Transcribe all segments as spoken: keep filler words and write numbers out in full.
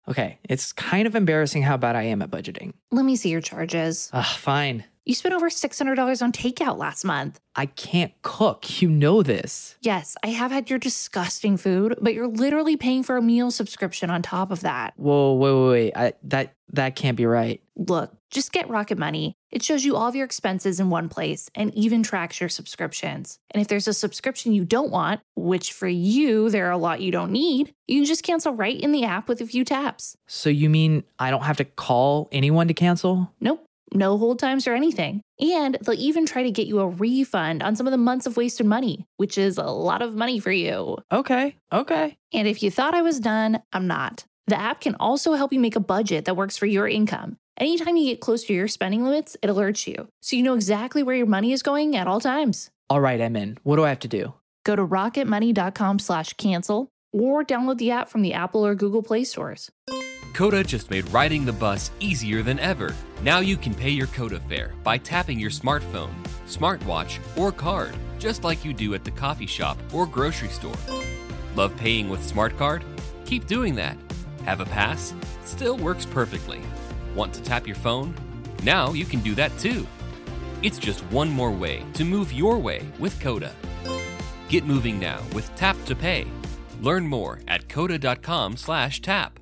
Okay, it's kind of embarrassing how bad I am at budgeting. Let me see your charges. Ugh, fine. You spent over six hundred dollars on takeout last month. I can't cook. You know this. Yes, I have had your disgusting food, but you're literally paying for a meal subscription on top of that. Whoa, wait, wait, wait. I, that, that can't be right. Look, just get Rocket Money. It shows you all of your expenses in one place and even tracks your subscriptions. And if there's a subscription you don't want, which for you, there are a lot you don't need, you can just cancel right in the app with a few taps. So you mean I don't have to call anyone to cancel? Nope. No hold times or anything. And they'll even try to get you a refund on some of the months of wasted money, which is a lot of money for you. Okay, okay. And if you thought I was done, I'm not. The app can also help you make a budget that works for your income. Anytime you get close to your spending limits, it alerts you, so you know exactly where your money is going at all times. All right, I'm in. What do I have to do? Go to rocketmoney.com slash cancel or download the app from the Apple or Google Play stores. Coda just made riding the bus easier than ever. Now you can pay your Coda fare by tapping your smartphone, smartwatch, or card, just like you do at the coffee shop or grocery store. Love paying with Smart Card? Keep doing that. Have a pass? Still works perfectly. Want to tap your phone? Now you can do that too. It's just one more way to move your way with Coda. Get moving now with Tap to Pay. Learn more at coda.com slash tap.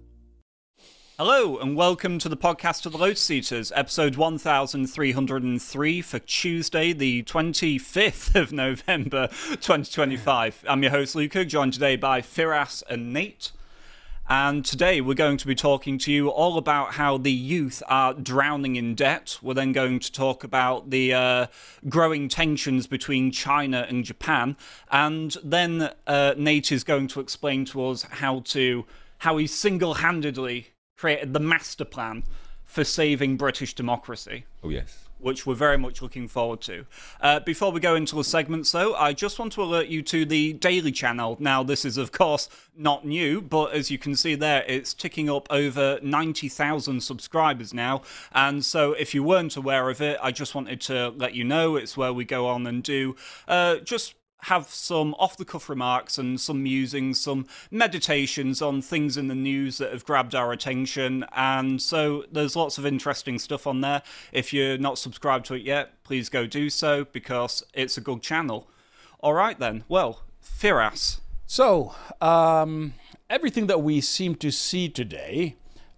Hello and welcome to the podcast of the Lotus Eaters, episode one thousand three hundred three for Tuesday, the twenty-fifth of November, twenty twenty-five. I'm your host Luca, joined today by Firas and Nate. And today we're going to be talking to you all about how the youth are drowning in debt. We're then going to talk about the uh, growing tensions between China and Japan. And then uh, Nate is going to explain to us how to how he single-handedly created the master plan for saving British democracy. Oh, yes. Which we're very much looking forward to. Uh, before we go into the segments, though, I just want to alert you to the Daily channel. Now, this is, of course, not new, but as you can see there, it's ticking up over ninety thousand subscribers now. And so if you weren't aware of it, I just wanted to let you know. It's where we go on and do uh, just have some off-the-cuff remarks and some musings, some meditations on things in the news that have grabbed our attention. And so there's lots of interesting stuff on there. If you're not subscribed to it yet, please go do so, because it's a good channel. All right, then. Well, Firas. So, um, everything that we seem to see today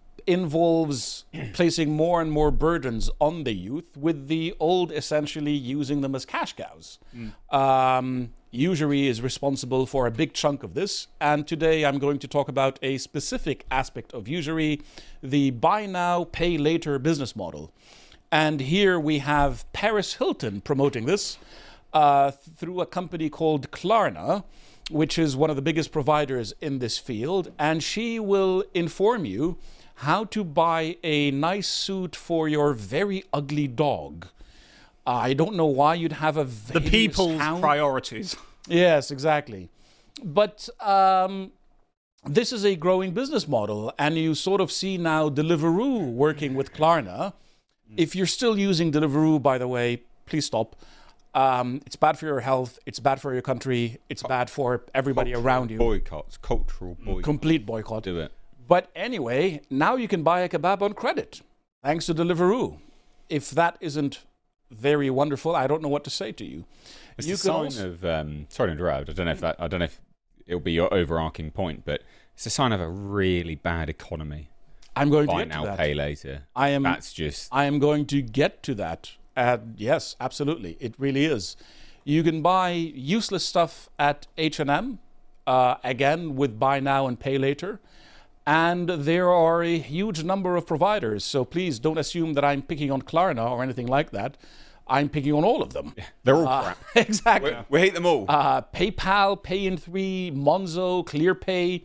involves placing more and more burdens on the youth, with the old essentially using them as cash cows. Mm. Um, usury is responsible for a big chunk of this, and today I'm going to talk about a specific aspect of usury, the buy now, pay later business model. And here we have Paris Hilton promoting this uh, through a company called Klarna, which is one of the biggest providers in this field, and she will inform you how to buy a nice suit for your very ugly dog. Uh, I don't know why you'd have a the people's hound. Priorities. Yes, exactly. But um, this is a growing business model, and you sort of see now Deliveroo working with Klarna. If you're still using Deliveroo, by the way, please stop. Um, it's bad for your health. It's bad for your country. It's bad for everybody cultural around you. Boycotts, cultural boycott. Complete boycott. Do it. But anyway, now you can buy a kebab on credit, thanks to Deliveroo. If that isn't very wonderful, I don't know what to say to you. It's you a sign also... of um, sorry to interrupt. I don't know if that. I don't know if it'll be your overarching point, but it's a sign of a really bad economy. I'm going buy to get now, to that. pay later. I am. That's just. I am going to get to that. Uh, yes, absolutely. It really is. You can buy useless stuff at H and M, uh, again with buy now and pay later. And there are a huge number of providers, so please don't assume that I'm picking on Klarna or anything like that. I'm picking on all of them. Yeah, they're all uh, crap. Exactly. We, we hate them all. Uh, PayPal, Pay in three, Monzo, ClearPay,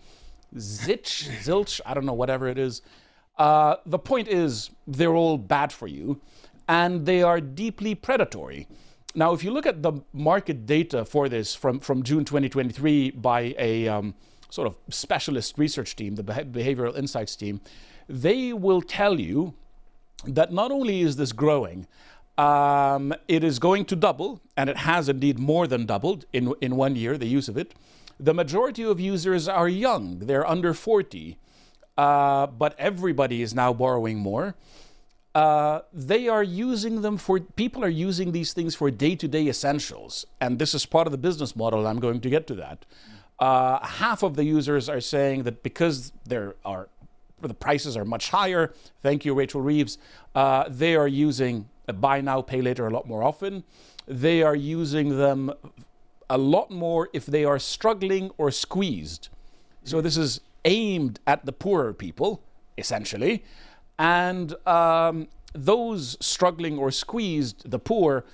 Zilch, Zilch, I don't know, whatever it is. Uh, the point is, they're all bad for you, and they are deeply predatory. Now, if you look at the market data for this from, from June twenty twenty-three by a... Um, sort of specialist research team, the Behavioral Insights team, they will tell you that not only is this growing, um, it is going to double, and it has indeed more than doubled in, in one year, the use of it. The majority of users are young. They're under forty. uh, but everybody is now borrowing more. Uh, they are using them for, people are using these things for day-to-day essentials. And this is part of the business model. I'm going to get to that. Uh, half of the users are saying that because there are, the prices are much higher, thank you, Rachel Reeves, uh, they are using a buy now, pay later a lot more often. They are using them a lot more if they are struggling or squeezed. So this is aimed at the poorer people, essentially. And um, those struggling or squeezed, the poor,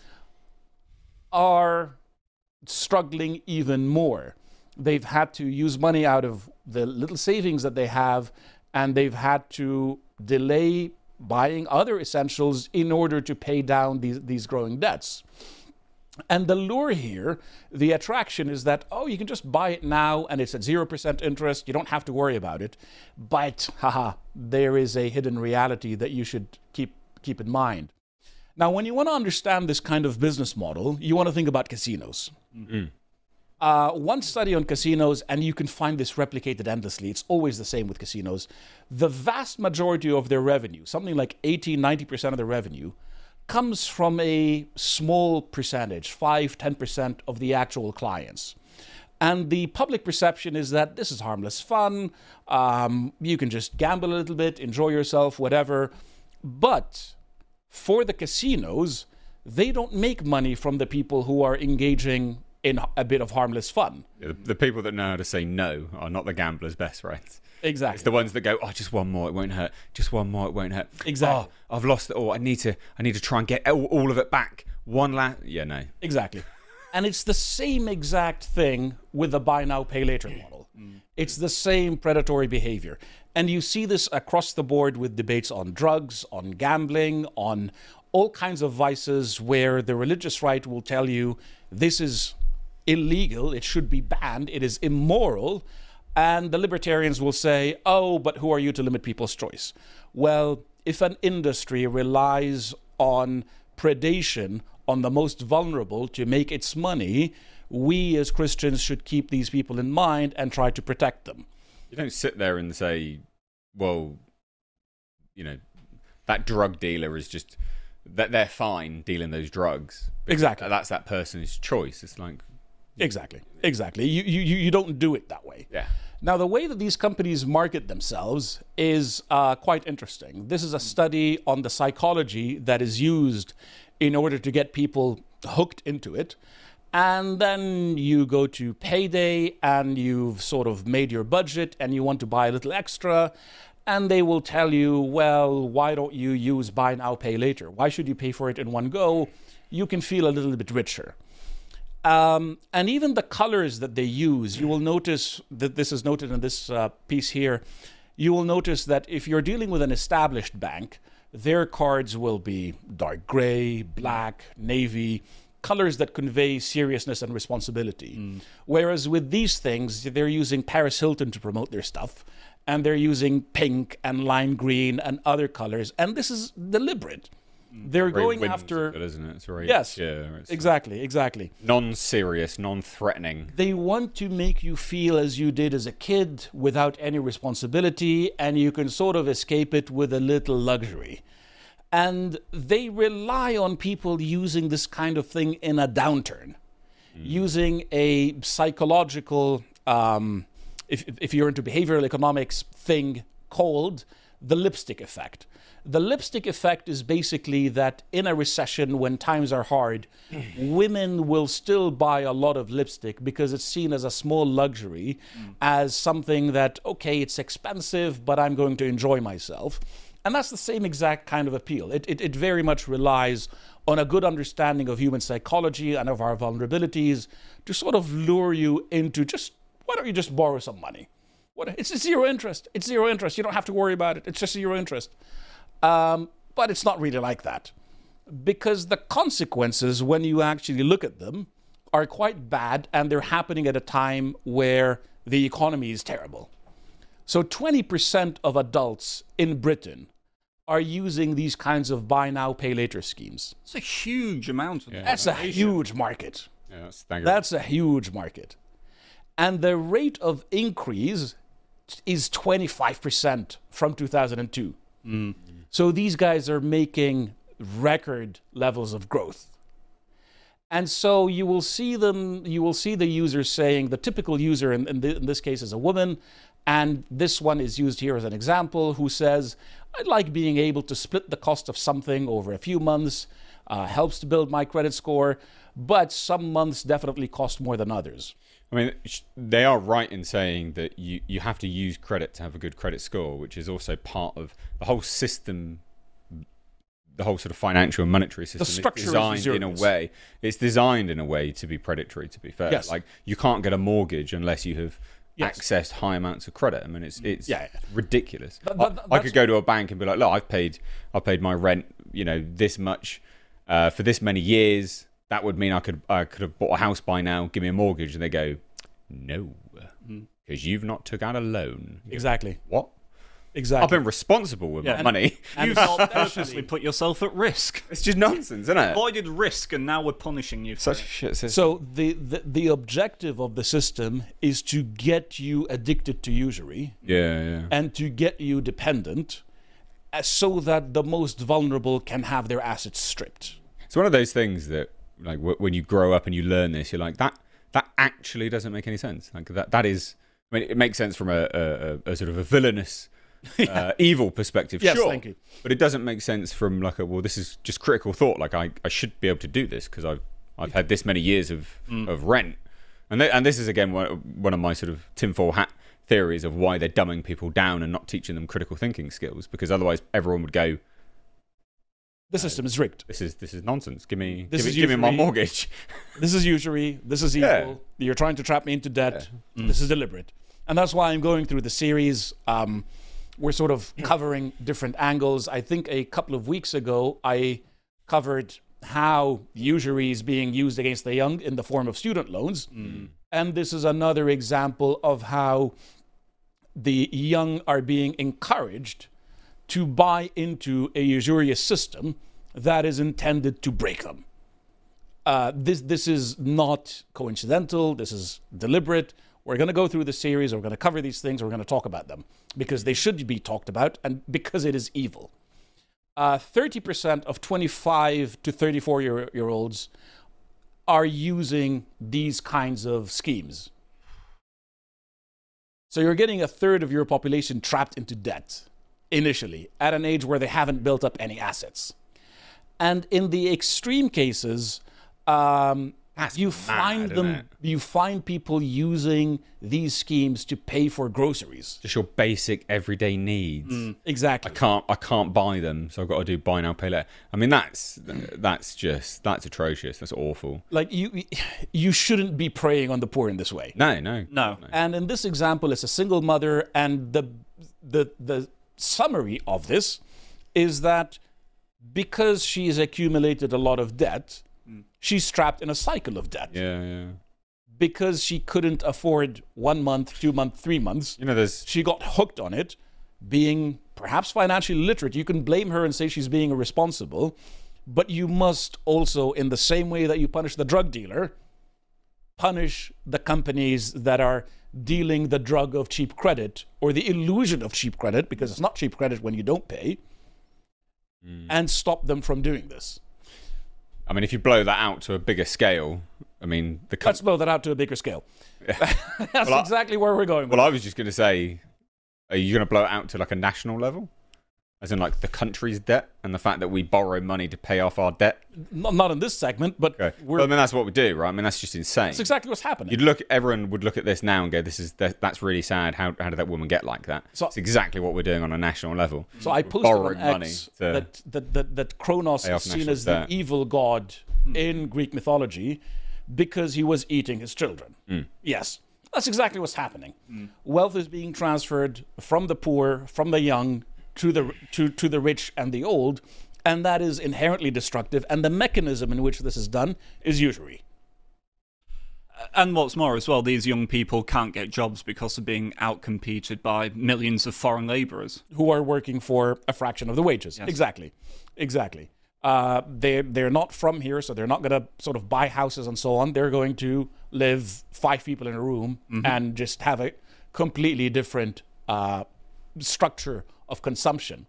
are struggling even more. They've had to use money out of the little savings that they have, and they've had to delay buying other essentials in order to pay down these, these growing debts. And the lure here, the attraction is that, oh, you can just buy it now and it's at zero percent interest. You don't have to worry about it. But, haha, there is a hidden reality that you should keep, keep in mind. Now, when you want to understand this kind of business model, you want to think about casinos. Mm-hmm. Uh, one study on casinos, and you can find this replicated endlessly. It's always the same with casinos. The vast majority of their revenue, something like eighty, ninety percent of the revenue, comes from a small percentage, five, ten percent of the actual clients. And the public perception is that this is harmless fun. Um, you can just gamble a little bit, enjoy yourself, whatever. But for the casinos, they don't make money from the people who are engaging in a bit of harmless fun. The, the people that know how to say no are not the gamblers' best friends. Exactly. It's the ones that go, oh, just one more, it won't hurt. Just one more, it won't hurt. Exactly. Oh, I've lost it all. I need to, I need to try and get all, all of it back. One last, yeah, no. Exactly. And it's the same exact thing with the buy now, pay later model. Mm. It's the same predatory behavior. And you see this across the board with debates on drugs, on gambling, on all kinds of vices where the religious right will tell you this is illegal, it should be banned, it is immoral. And the libertarians will say, oh, but who are you to limit people's choice? Well, if an industry relies on predation on the most vulnerable to make its money, we as Christians should keep these people in mind and try to protect them. You don't sit there and say, well, you know, that drug dealer is just, that they're fine dealing those drugs. Exactly. That's that person's choice. It's like... Exactly. Exactly. You, you, you don't do it that way. Yeah. Now, the way that these companies market themselves is uh, quite interesting. This is a study on the psychology that is used in order to get people hooked into it. And then you go to payday and you've sort of made your budget and you want to buy a little extra. And they will tell you, well, why don't you use buy now, pay later? Why should you pay for it in one go? You can feel a little bit richer. Um, and even the colors that they use, you will notice that this is noted in this uh, piece here. You will notice that if you're dealing with an established bank, their cards will be dark gray, black, navy, colors that convey seriousness and responsibility. Mm. Whereas with these things, they're using Paris Hilton to promote their stuff, and they're using pink and lime green and other colors, and this is deliberate. They're very going after, it, isn't it? It's very, yes, yeah, it's exactly, exactly. Non-serious, non-threatening. They want to make you feel as you did as a kid, without any responsibility, and you can sort of escape it with a little luxury. And they rely on people using this kind of thing in a downturn, mm. using a psychological, um, if if you're into behavioral economics, thing called the lipstick effect. The lipstick effect is basically that in a recession, when times are hard, women will still buy a lot of lipstick because it's seen as a small luxury, mm. as something that, okay, it's expensive, but I'm going to enjoy myself. And that's the same exact kind of appeal. It, it, it very much relies on a good understanding of human psychology and of our vulnerabilities to sort of lure you into just, why don't you just borrow some money? What, it's zero interest. It's zero interest. You don't have to worry about it. It's just zero interest. Um, but it's not really like that, because the consequences, when you actually look at them, are quite bad, and they're happening at a time where the economy is terrible. So twenty percent of adults in Britain are using these kinds of buy now, pay later schemes. It's a huge amount of yeah, That's a huge market. Yeah, that's, that's a huge market. And the rate of increase is twenty-five percent from two thousand two. Mm. So these guys are making record levels of growth. And so you will see them, you will see the users saying, the typical user in, in, the, in this case is a woman, and this one is used here as an example, who says, I like being able to split the cost of something over a few months, uh, helps to build my credit score, but some months definitely cost more than others. I mean, they are right in saying that you, you have to use credit to have a good credit score, which is also part of the whole system. The whole sort of financial and monetary system is designed in a way. It's designed in a way to be predatory. To be fair, yes. Like you can't get a mortgage unless you have yes. accessed high amounts of credit. I mean, it's it's yeah, yeah. ridiculous. But, but, I, I could go to a bank and be like, "Look, I've paid, I've paid my rent, you know, this much uh, for this many years. That would mean I could I could have bought a house by now. Give me a mortgage." And they go, "No, because you've not took out a loan." Exactly. What? Exactly. I've been responsible with Yeah. my And- money. You've not purposely put yourself at risk. It's just nonsense, isn't it? Avoided risk, and now we're punishing you. For Such a it. shit system. So the, the, the objective of the system is to get you addicted to usury yeah, yeah. and to get you dependent uh, so that the most vulnerable can have their assets stripped. It's one of those things that, like, w- when you grow up and you learn this, you're like, that that actually doesn't make any sense. Like that that is, I mean, it makes sense from a, a, a sort of a villainous, uh, evil perspective, Yes, sure. thank you. But it doesn't make sense from like a, well, this is just critical thought. Like I, I should be able to do this because I've I've had this many years of Mm. of rent, and th- and this is again one, one of my sort of tinfoil hat theories of why they're dumbing people down and not teaching them critical thinking skills, because otherwise everyone would go, The system is rigged. This is this is nonsense. Give me This give, is me, give me my usually- mortgage. This is usury. This is evil. Yeah. You're trying to trap me into debt. This is deliberate. And that's why I'm going through the series. Um, we're sort of covering different angles. I think a couple of weeks ago, I covered how usury is being used against the young in the form of student loans. And this is another example of how the young are being encouraged to buy into a usurious system that is intended to break them. Uh, this this is not coincidental. This is deliberate. We're going to go through the series. We're going to cover these things. We're going to talk about them because they should be talked about and because it is evil. Uh, thirty percent of twenty-five to thirty-four year, year olds are using these kinds of schemes. So you're getting a third of your population trapped into debt initially at an age where they haven't built up any assets. And in the extreme cases, um, you mad, find isn't them, it? you find people using these schemes to pay for groceries. Just your basic everyday needs. Exactly. I can't I can't buy them, so I've got to do buy now, pay later. I mean that's that's just that's atrocious. That's awful. Like you, you shouldn't be preying on the poor in this way. No, no. No. And in this example, it's a single mother, and the the the summary of this is that because she's accumulated a lot of debt, she's trapped in a cycle of debt. Yeah, yeah. Because she couldn't afford one month, two months, three months, You know there's she got hooked on it. Being perhaps financially literate, you can blame her and say she's being irresponsible, but you must also, in the same way that you punish the drug dealer, punish the companies that are dealing the drug of cheap credit or the illusion of cheap credit, because it's not cheap credit when you don't pay, and stop them from doing this. I mean if you blow that out to a bigger scale, I mean the Let's co- blow that out to a bigger scale. That's Well, I- exactly where we're going with Well, I was just going to say, are you going to blow it out to like a national level? As in like the country's debt and the fact that we borrow money to pay off our debt? Not, not in this segment, but Okay. we're, Well, I mean that's what we do, right? I mean that's just insane. that's exactly what's happening. You'd look, everyone would look at this now and go, "This is that, that's really sad. How how did that woman get like that?" So- it's exactly what we're doing on a national level. So I posted borrowing on money X to that, that, that, that Kronos pay is off seen national as the debt. evil god in Greek mythology because he was eating his children. Hmm. Yes, that's exactly what's happening. Wealth is being transferred from the poor, from the young, to the to, to the rich and the old, and that is inherently destructive. And the mechanism in which this is done is usury. And what's more as well, these young people can't get jobs because they're being outcompeted by millions of foreign labourers. Who are working for a fraction of the wages. Yes. Exactly, exactly. Uh, they they're not from here, so they're not going to sort of buy houses and so on. They're going to live five people in a room and just have a completely different uh, structure of consumption.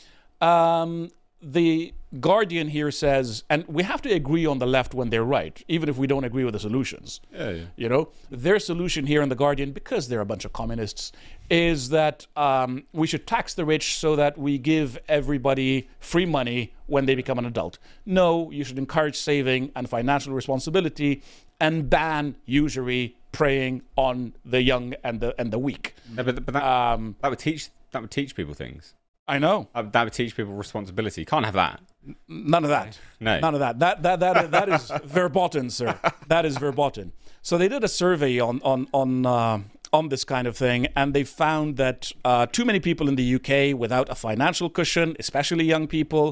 Um, the Guardian here says, and we have to agree on the left when they're right, even if we don't agree with the solutions. Yeah, yeah. You know, their solution here in the Guardian, because they're a bunch of communists, is that um, we should tax the rich so that we give everybody free money when they become an adult. No, you should encourage saving and financial responsibility and ban usury, preying on the young and the and the weak. No, but but that, Um, that would teach that would teach people things. I know. Uh, That would teach people responsibility. Can't have that. None of that. No. None of that. That that that that is verboten, sir. That is verboten. So they did a survey on on on uh, on this kind of thing, and they found that uh, too many people in the U K without a financial cushion, especially young people,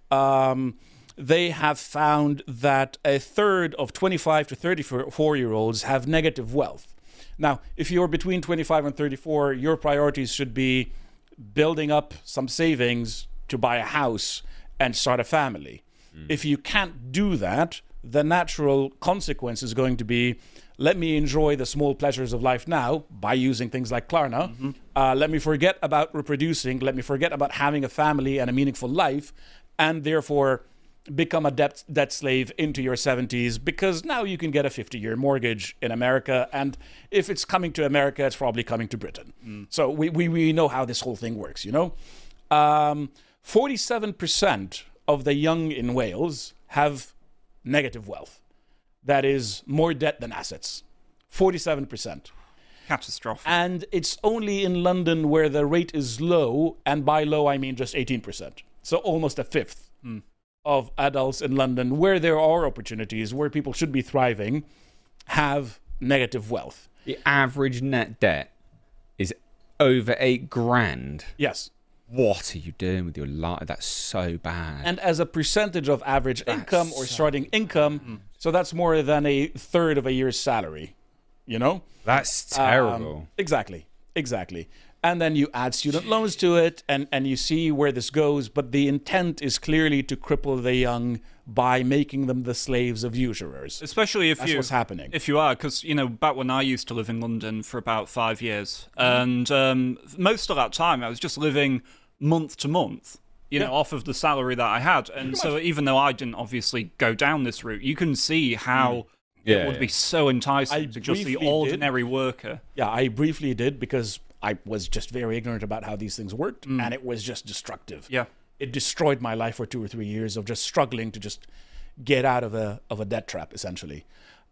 um, they have found that a third of twenty-five to thirty-four year olds have negative wealth. Now, if you're between twenty-five and thirty-four, your priorities should be building up some savings to buy a house and start a family. Mm. If you can't do that, the natural consequence is going to be, let me enjoy the small pleasures of life now by using things like Klarna. Mm-hmm. Uh, let me forget about reproducing. Let me forget about having a family and a meaningful life, and therefore become a debt, debt slave into your seventies, because now you can get a fifty-year mortgage in America, and if it's coming to America, it's probably coming to Britain. Mm. So we, we, we know how this whole thing works, you know? Um, forty-seven percent of the young in Wales have negative wealth. That is more debt than assets. forty-seven percent. Catastrophic. And it's only in London where the rate is low, and by low I mean just eighteen percent. So almost a fifth. Mm. of adults in London, where there are opportunities, where people should be thriving, have negative wealth. The average net debt is over eight grand. Yes. What are you doing with your life? That's so bad. And as a percentage of average that's income or so starting income, mm. so that's more than a third of a year's salary, you know? That's terrible. Um, exactly. Exactly. And then you add student loans to it, and, and you see where this goes. But the intent is clearly to cripple the young by making them the slaves of usurers. Especially if That's you, what's happening. If you are, because, you know, back when I used to live in London for about five years, mm-hmm. and um, most of that time I was just living month to month, you yeah. know, off of the salary that I had. And so even though I didn't obviously go down this route, you can see how... Mm. Yeah, it would yeah. be so enticing I to just the ordinary did. worker. Yeah, I briefly did, because I was just very ignorant about how these things worked, mm. and it was just destructive. Yeah. It destroyed my life for two or three years of just struggling to just get out of a of a debt trap, essentially.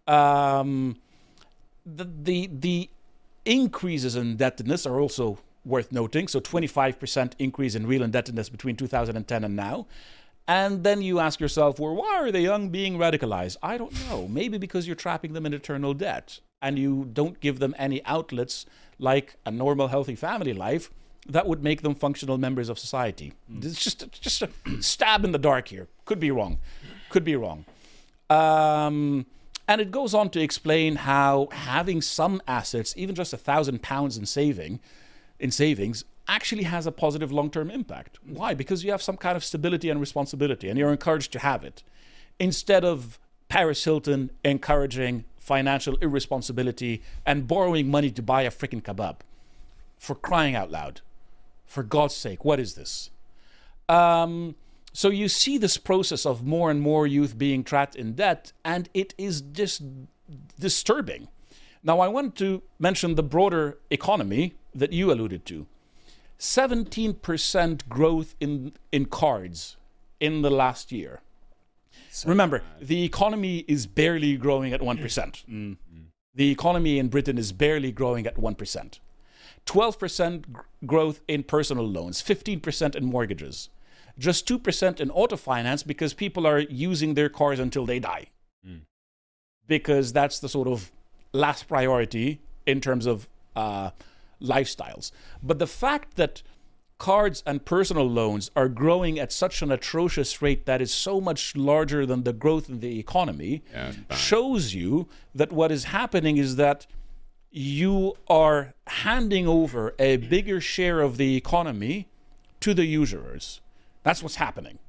Um, the, the, the increases in indebtedness are also worth noting. So twenty-five percent increase in real indebtedness between two thousand ten and now. And then you ask yourself, well, why are the young being radicalized? I don't know. Maybe because you're trapping them in eternal debt and you don't give them any outlets like a normal, healthy family life that would make them functional members of society. Mm. It's just, just a stab in the dark here. Could be wrong. Could be wrong. Um, and it goes on to explain how having some assets, even just a thousand pounds in saving, in savings, actually has a positive long-term impact. Why? Because you have some kind of stability and responsibility, and you're encouraged to have it. Instead of Paris Hilton encouraging financial irresponsibility and borrowing money to buy a freaking kebab. For crying out loud. For God's sake, what is this? Um, so you see this process of more and more youth being trapped in debt, and it is just disturbing. Now, I want to mention the broader economy that you alluded to. seventeen percent growth in in cards in the last year. So Remember, bad. the economy is barely growing at one percent. Mm-hmm. The economy in Britain is barely growing at one percent. twelve percent g- growth in personal loans, fifteen percent in mortgages, just two percent in auto finance because people are using their cars until they die. Mm. Because that's the sort of last priority in terms of uh, lifestyles. But the fact that cards and personal loans are growing at such an atrocious rate that is so much larger than the growth in the economy yeah, shows you that what is happening is that you are handing over a bigger share of the economy to the usurers. That's what's happening.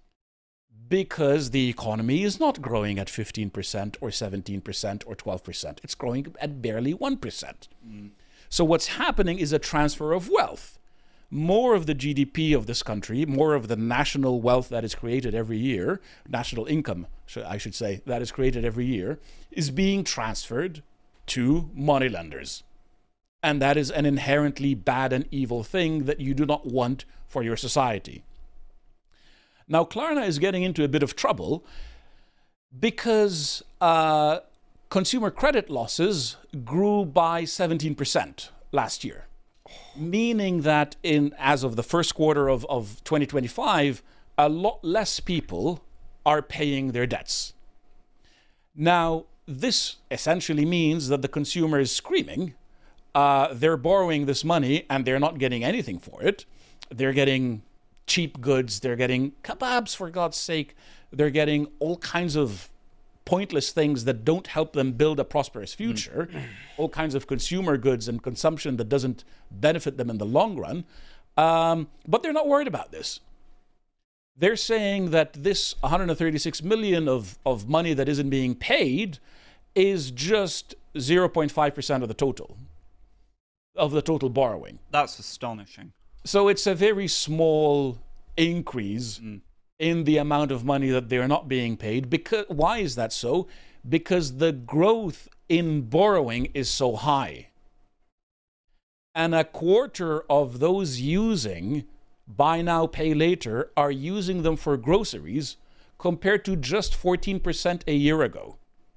Because the economy is not growing at fifteen percent or seventeen percent or twelve percent. It's growing at barely one percent. Mm. So what's happening is a transfer of wealth. More of the G D P of this country, more of the national wealth that is created every year, national income, I should say, that is created every year, is being transferred to moneylenders. And that is an inherently bad and evil thing that you do not want for your society. Now, Klarna is getting into a bit of trouble because uh, consumer credit losses grew by seventeen percent last year. Meaning that in as of the first quarter of, of twenty twenty-five, a lot less people are paying their debts. Now, this essentially means that the consumer is screaming. Uh, they're borrowing this money and they're not getting anything for it. They're getting cheap goods. They're getting kebabs, for God's sake. They're getting all kinds of pointless things that don't help them build a prosperous future, mm. all kinds of consumer goods and consumption that doesn't benefit them in the long run. Um, but they're not worried about this. They're saying that this one hundred thirty-six million of, of money that isn't being paid is just zero point five percent of the total, of the total borrowing. That's astonishing. So it's a very small increase mm. in the amount of money that they're not being paid. Because why is that so? Because the growth in borrowing is so high. And a quarter of those using buy now, pay later are using them for groceries compared to just fourteen percent a year ago.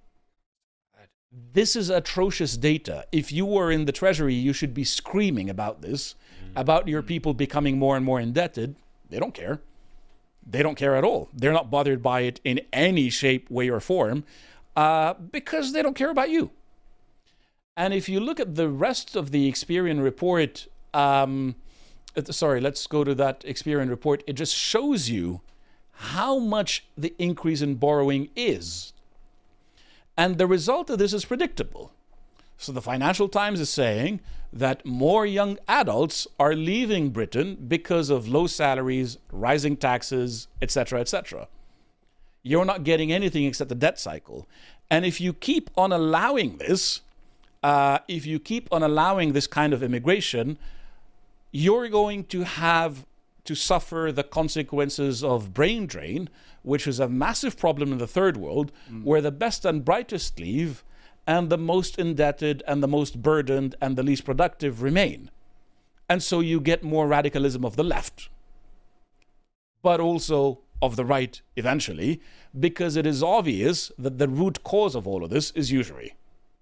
This is atrocious data. If you were in the Treasury, you should be screaming about this, mm. about your people becoming more and more indebted. They don't care. They don't care at all. They're not bothered by it in any shape, way, or form uh, because they don't care about you. And if you look at the rest of the Experian report, um, sorry, let's go to that Experian report. It just shows you how much the increase in borrowing is. And the result of this is predictable. So the Financial Times is saying that more young adults are leaving Britain because of low salaries, rising taxes, et cetera, et cetera. You're not getting anything except the debt cycle. And if you keep on allowing this, uh, if you keep on allowing this kind of immigration, you're going to have to suffer the consequences of brain drain, which is a massive problem in the third world, mm. where the best and brightest leave and the most indebted and the most burdened and the least productive remain. And so you get more radicalism of the left, but also of the right eventually, because it is obvious that the root cause of all of this is usury.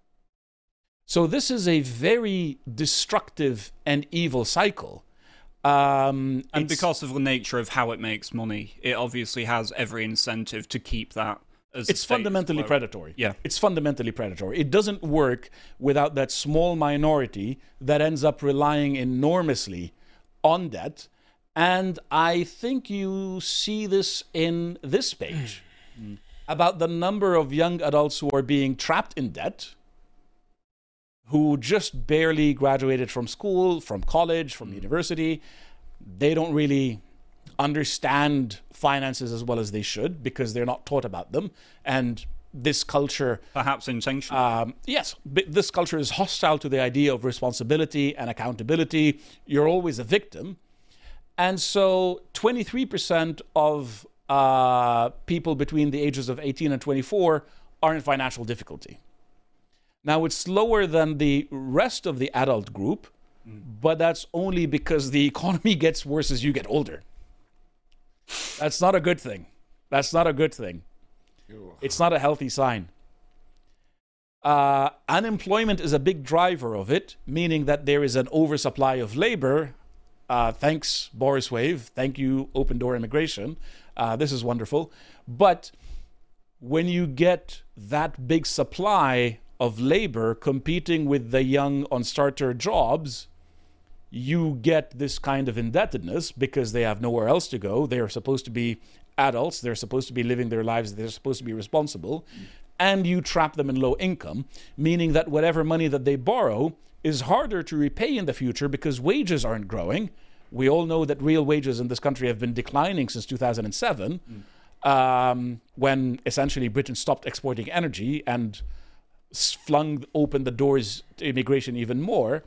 So this is a very destructive and evil cycle. Um, and because of the nature of how it makes money, it obviously has every incentive to keep that as it's fundamentally predatory. Yeah. It's fundamentally predatory. It doesn't work without that small minority that ends up relying enormously on debt. And I think you see this in this page mm. about the number of young adults who are being trapped in debt, who just barely graduated from school, from college, from mm. university. They don't really understand finances as well as they should because they're not taught about them. And this culture... Perhaps intentionally. Um, yes, this culture is hostile to the idea of responsibility and accountability. You're always a victim. And so twenty-three percent of uh, people between the ages of eighteen and twenty-four are in financial difficulty. Now, it's lower than the rest of the adult group, mm. but that's only because the economy gets worse as you get older. That's not a good thing. That's not a good thing. It's not a healthy sign. Uh, unemployment is a big driver of it, meaning that there is an oversupply of labor. Uh, thanks, Boris Wave. Thank you, Open Door Immigration. Uh, this is wonderful. But when you get that big supply of labor competing with the young on starter jobs, you get this kind of indebtedness because they have nowhere else to go. They are supposed to be adults. They're supposed to be living their lives. They're supposed to be responsible. Mm. And you trap them in low income, meaning that whatever money that they borrow is harder to repay in the future because wages aren't growing. We all know that real wages in this country have been declining since two thousand seven, mm. um, when essentially Britain stopped exporting energy and flung open the doors to immigration even more.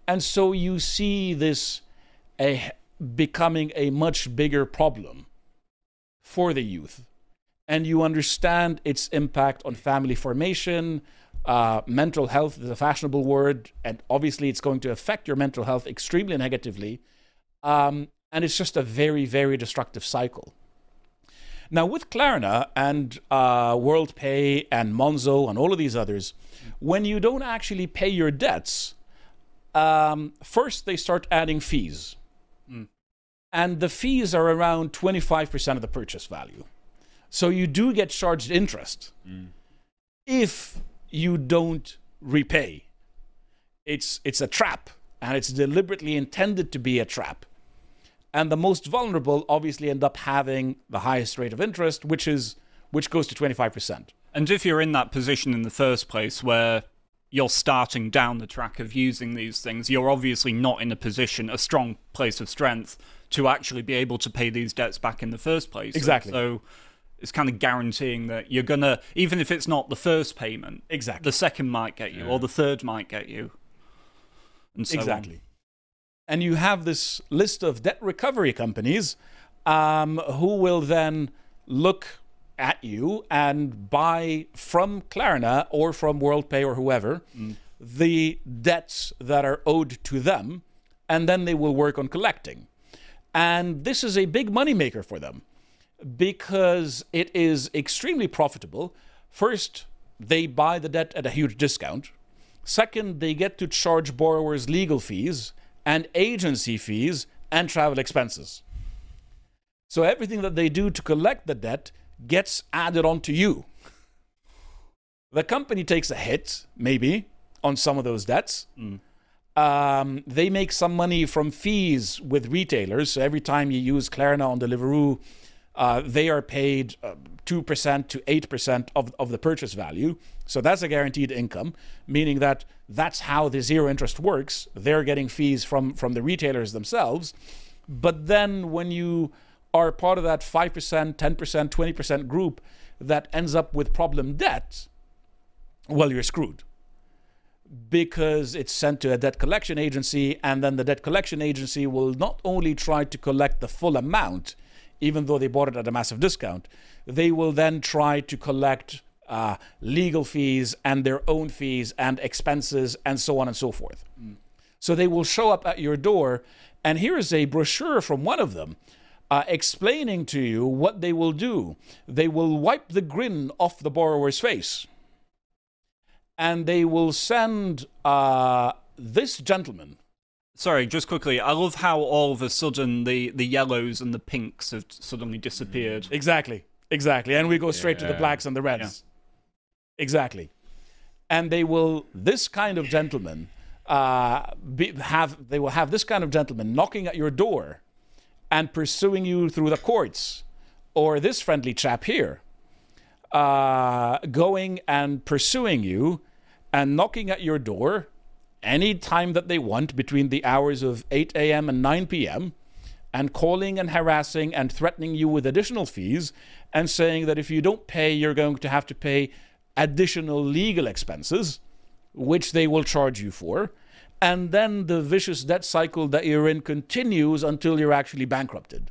And so you see this a, becoming a much bigger problem for the youth. And you understand its impact on family formation. Uh, mental health is a fashionable word, and obviously it's going to affect your mental health extremely negatively. Um, and it's just a very, very destructive cycle. Now, with Klarna and uh, WorldPay and Monzo and all of these others, when you don't actually pay your debts, um, first they start adding fees. Mm. And the fees are around twenty-five percent of the purchase value. So you do get charged interest mm. if you don't repay. It's, it's a trap, and it's deliberately intended to be a trap. And the most vulnerable obviously end up having the highest rate of interest, which is which goes to twenty-five percent. And if you're in that position in the first place where you're starting down the track of using these things, you're obviously not in a position, a strong place of strength, to actually be able to pay these debts back in the first place. Exactly. And so it's kind of guaranteeing that you're going to, even if it's not the first payment, exactly, the second might get you, yeah. or the third might get you. And so exactly. on. And you have this list of debt recovery companies um, who will then look at you and buy from Klarna or from WorldPay or whoever mm. the debts that are owed to them, and then they will work on collecting. And this is a big moneymaker for them because it is extremely profitable. First, they buy the debt at a huge discount. Second, they get to charge borrowers legal fees and agency fees and travel expenses. So everything that they do to collect the debt gets added on to you. The company takes a hit, maybe, on some of those debts. Mm. Um, they make some money from fees with retailers. So every time you use Klarna on Deliveroo, uh, they are paid uh, two percent to eight percent of, of the purchase value. So that's a guaranteed income, meaning that that's how the zero interest works. They're getting fees from, from the retailers themselves. But then when you are part of that five percent, ten percent, twenty percent group that ends up with problem debt, well, you're screwed. Because it's sent to a debt collection agency, and then the debt collection agency will not only try to collect the full amount, even though they bought it at a massive discount, they will then try to collect uh, legal fees and their own fees and expenses and so on and so forth. Mm. So they will show up at your door, and here is a brochure from one of them uh, explaining to you what they will do. They will wipe the grin off the borrower's face. And they will send uh, this gentleman. Sorry, just quickly. I love how all of a sudden the, the yellows and the pinks have suddenly disappeared. Exactly, exactly. And we go straight yeah. to the blacks and the reds. Yeah. Exactly. And they will, this kind of gentleman, uh, be, have they will have this kind of gentleman knocking at your door and pursuing you through the courts. Or this friendly chap here. Uh, going and pursuing you and knocking at your door any time that they want between the hours of eight a.m. and nine p.m. and calling and harassing and threatening you with additional fees and saying that if you don't pay, you're going to have to pay additional legal expenses, which they will charge you for. And then the vicious debt cycle that you're in continues until you're actually bankrupted.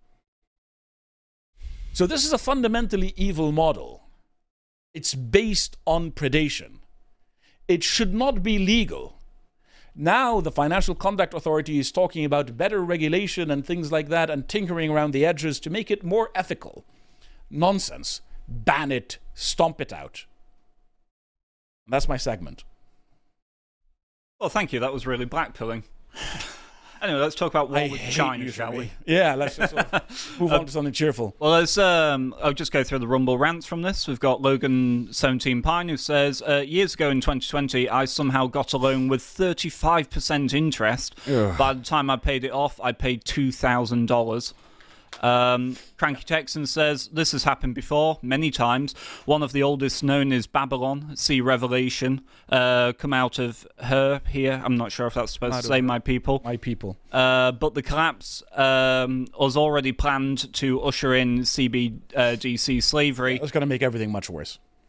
So this is a fundamentally evil model. It's based on predation. It should not be legal. Now the Financial Conduct Authority is talking about better regulation and things like that and tinkering around the edges to make it more ethical. Nonsense. Ban it. Stomp it out. That's my segment. Well, thank you. That was really blackpilling. Anyway, let's talk about war I with hate China, you, shall we? Yeah, let's just sort of move on to something cheerful. Well, let's, um, I'll just go through the Rumble rants from this. We've got Logan seventeen Pine who says, uh, years ago in twenty twenty, I somehow got a loan with thirty-five percent interest. Ugh. By the time I paid it off, I paid two thousand dollars. Um, Cranky Texan says, this has happened before, many times. One of the oldest known is Babylon. See Revelation. Uh, come out of her here. I'm not sure if that's supposed to say my people. My people. Uh, but the collapse um, was already planned to usher in C B D C slavery. Yeah, it's going to make everything much worse. Yeah.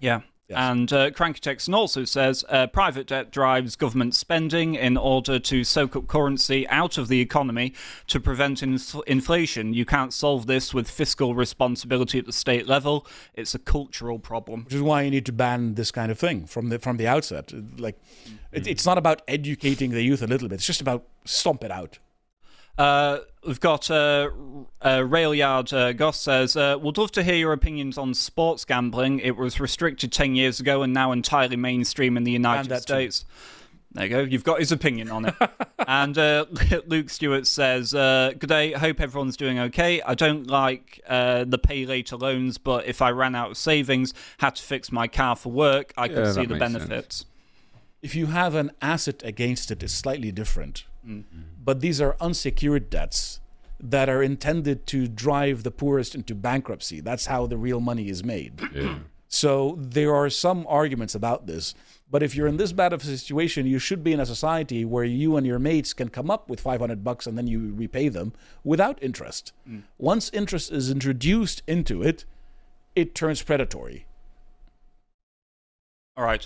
Yes. And uh, Cranky Texan also says uh, private debt drives government spending in order to soak up currency out of the economy to prevent inf- inflation. You can't solve this with fiscal responsibility at the state level. It's a cultural problem. Which is why you need to ban this kind of thing from the from the outset. Like, it, it's not about educating the youth a little bit. It's just about stomp it out. Uh, we've got uh, uh, Railyard uh, Goss says, uh, would love to hear your opinions on sports gambling. It was restricted ten years ago and now entirely mainstream in the United States. Too. There you go. You've got his opinion on it. And uh, Luke Stewart says, uh, good day. Hope everyone's doing okay. I don't like uh, the pay later loans, but if I ran out of savings, had to fix my car for work, I could yeah, see the benefits. Sense. If you have an asset against it, it's slightly different. Mm-hmm. But these are unsecured debts that are intended to drive the poorest into bankruptcy. That's how the real money is made. Yeah. So there are some arguments about this. But if you're in this bad of a situation, you should be in a society where you and your mates can come up with five hundred bucks and then you repay them without interest. Mm. Once interest is introduced into it, it turns predatory. All right.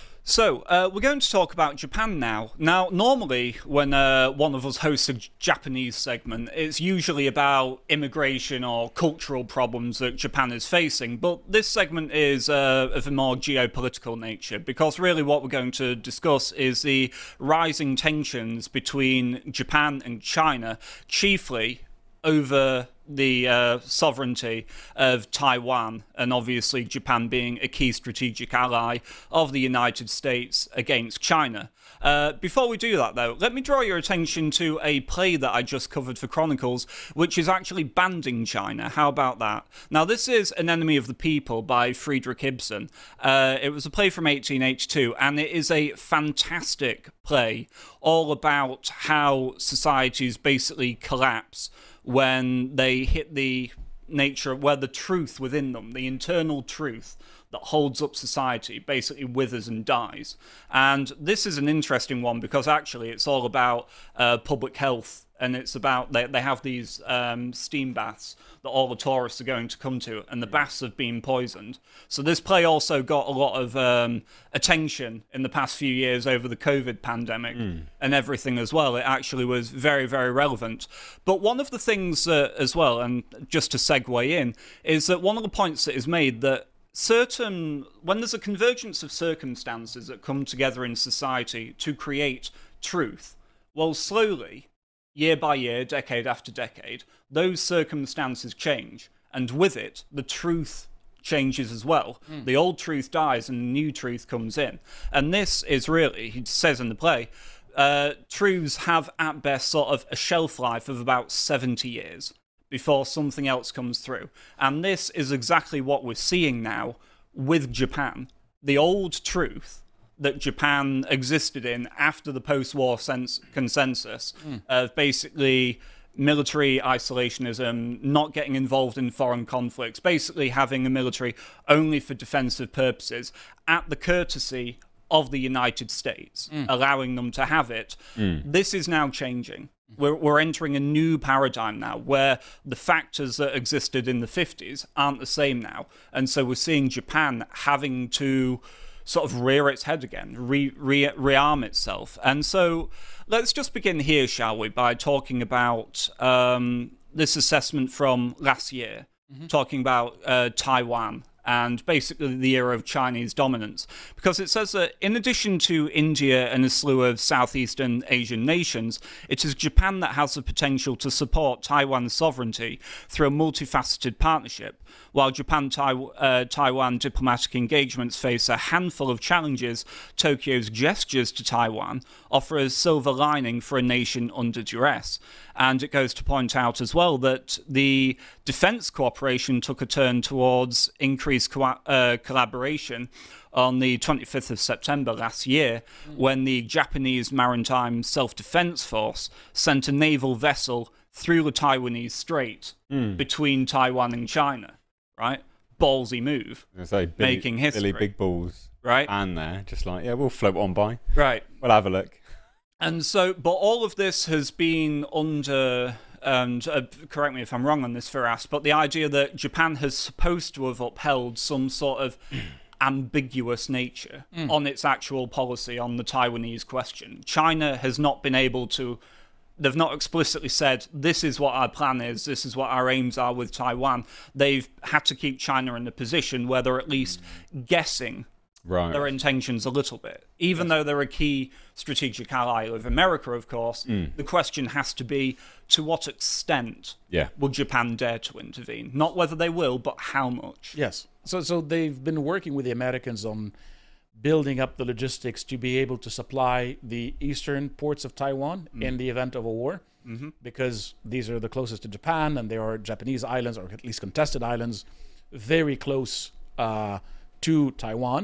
So, uh, we're going to talk about Japan now. Now, normally, when uh, one of us hosts a Japanese segment, it's usually about immigration or cultural problems that Japan is facing. But this segment is uh, of a more geopolitical nature, because really what we're going to discuss is the rising tensions between Japan and China, chiefly over the uh, sovereignty of Taiwan, and obviously Japan being a key strategic ally of the United States against China. Uh, before we do that, though, let me draw your attention to a play that I just covered for Chronicles, which is actually banding China. How about that? Now, this is An Enemy of the People by Friedrich Ibsen. Uh, it was a play from eighteen eighty-two, and it is a fantastic play all about how societies basically collapse when they hit the nature where the truth within them, the internal truth that holds up society, basically withers and dies. And this is an interesting one because actually it's all about uh, public health, and it's about, they, they have these um, steam baths that all the tourists are going to come to, and the baths have been poisoned. So this play also got a lot of um, attention in the past few years over the COVID pandemic mm. and everything as well. It actually was very, very relevant. But one of the things uh, as well, and just to segue in, is that one of the points that is made that certain, when there's a convergence of circumstances that come together in society to create truth, well, slowly, year by year, decade after decade, those circumstances change, and with it, the truth changes as well. Mm. The old truth dies and the new truth comes in. And this is really, he says in the play, uh, truths have at best sort of a shelf life of about seventy years before something else comes through. And this is exactly what we're seeing now with Japan. The old truth that Japan existed in after the post-war sense, consensus mm. of basically military isolationism, not getting involved in foreign conflicts, basically having a military only for defensive purposes, at the courtesy of the United States, mm. allowing them to have it. Mm. This is now changing. We're, we're entering a new paradigm now where the factors that existed in the fifties aren't the same now. And so we're seeing Japan having to sort of rear its head again, re, re, rearm itself. And so let's just begin here, shall we, by talking about um, this assessment from last year, mm-hmm. talking about uh, Taiwan and basically the era of Chinese dominance. Because it says that in addition to India and a slew of Southeastern Asian nations, it is Japan that has the potential to support Taiwan's sovereignty through a multifaceted partnership. While Japan-Taiwan uh, Taiwan diplomatic engagements face a handful of challenges, Tokyo's gestures to Taiwan offer a silver lining for a nation under duress. And it goes to point out as well that the defense cooperation took a turn towards increased co- uh, collaboration on the twenty-fifth of September last year, mm. when the Japanese Maritime Self-Defense Force sent a naval vessel through the Taiwanese Strait mm. between Taiwan and China. Right? Ballsy move. I say, Billy, making history. Billy Big Balls. Right? And there, just like, yeah, we'll float on by. Right. We'll have a look. And so, but all of this has been under, and uh, correct me if I'm wrong on this, Firas, but the idea that Japan has supposed to have upheld some sort of ambiguous nature mm. on its actual policy on the Taiwanese question. China has not been able to, they've not explicitly said, this is what our plan is, this is what our aims are with Taiwan. They've had to keep China in a position where they're at least guessing right. their intentions a little bit. Even yes. though they're a key strategic ally of America, of course, mm. the question has to be, to what extent yeah. will Japan dare to intervene? Not whether they will, but how much. Yes. So so they've been working with the Americans on building up the logistics to be able to supply the eastern ports of Taiwan mm. in the event of a war, mm-hmm. because these are the closest to Japan, and they are Japanese islands, or at least contested islands, very close uh, to Taiwan.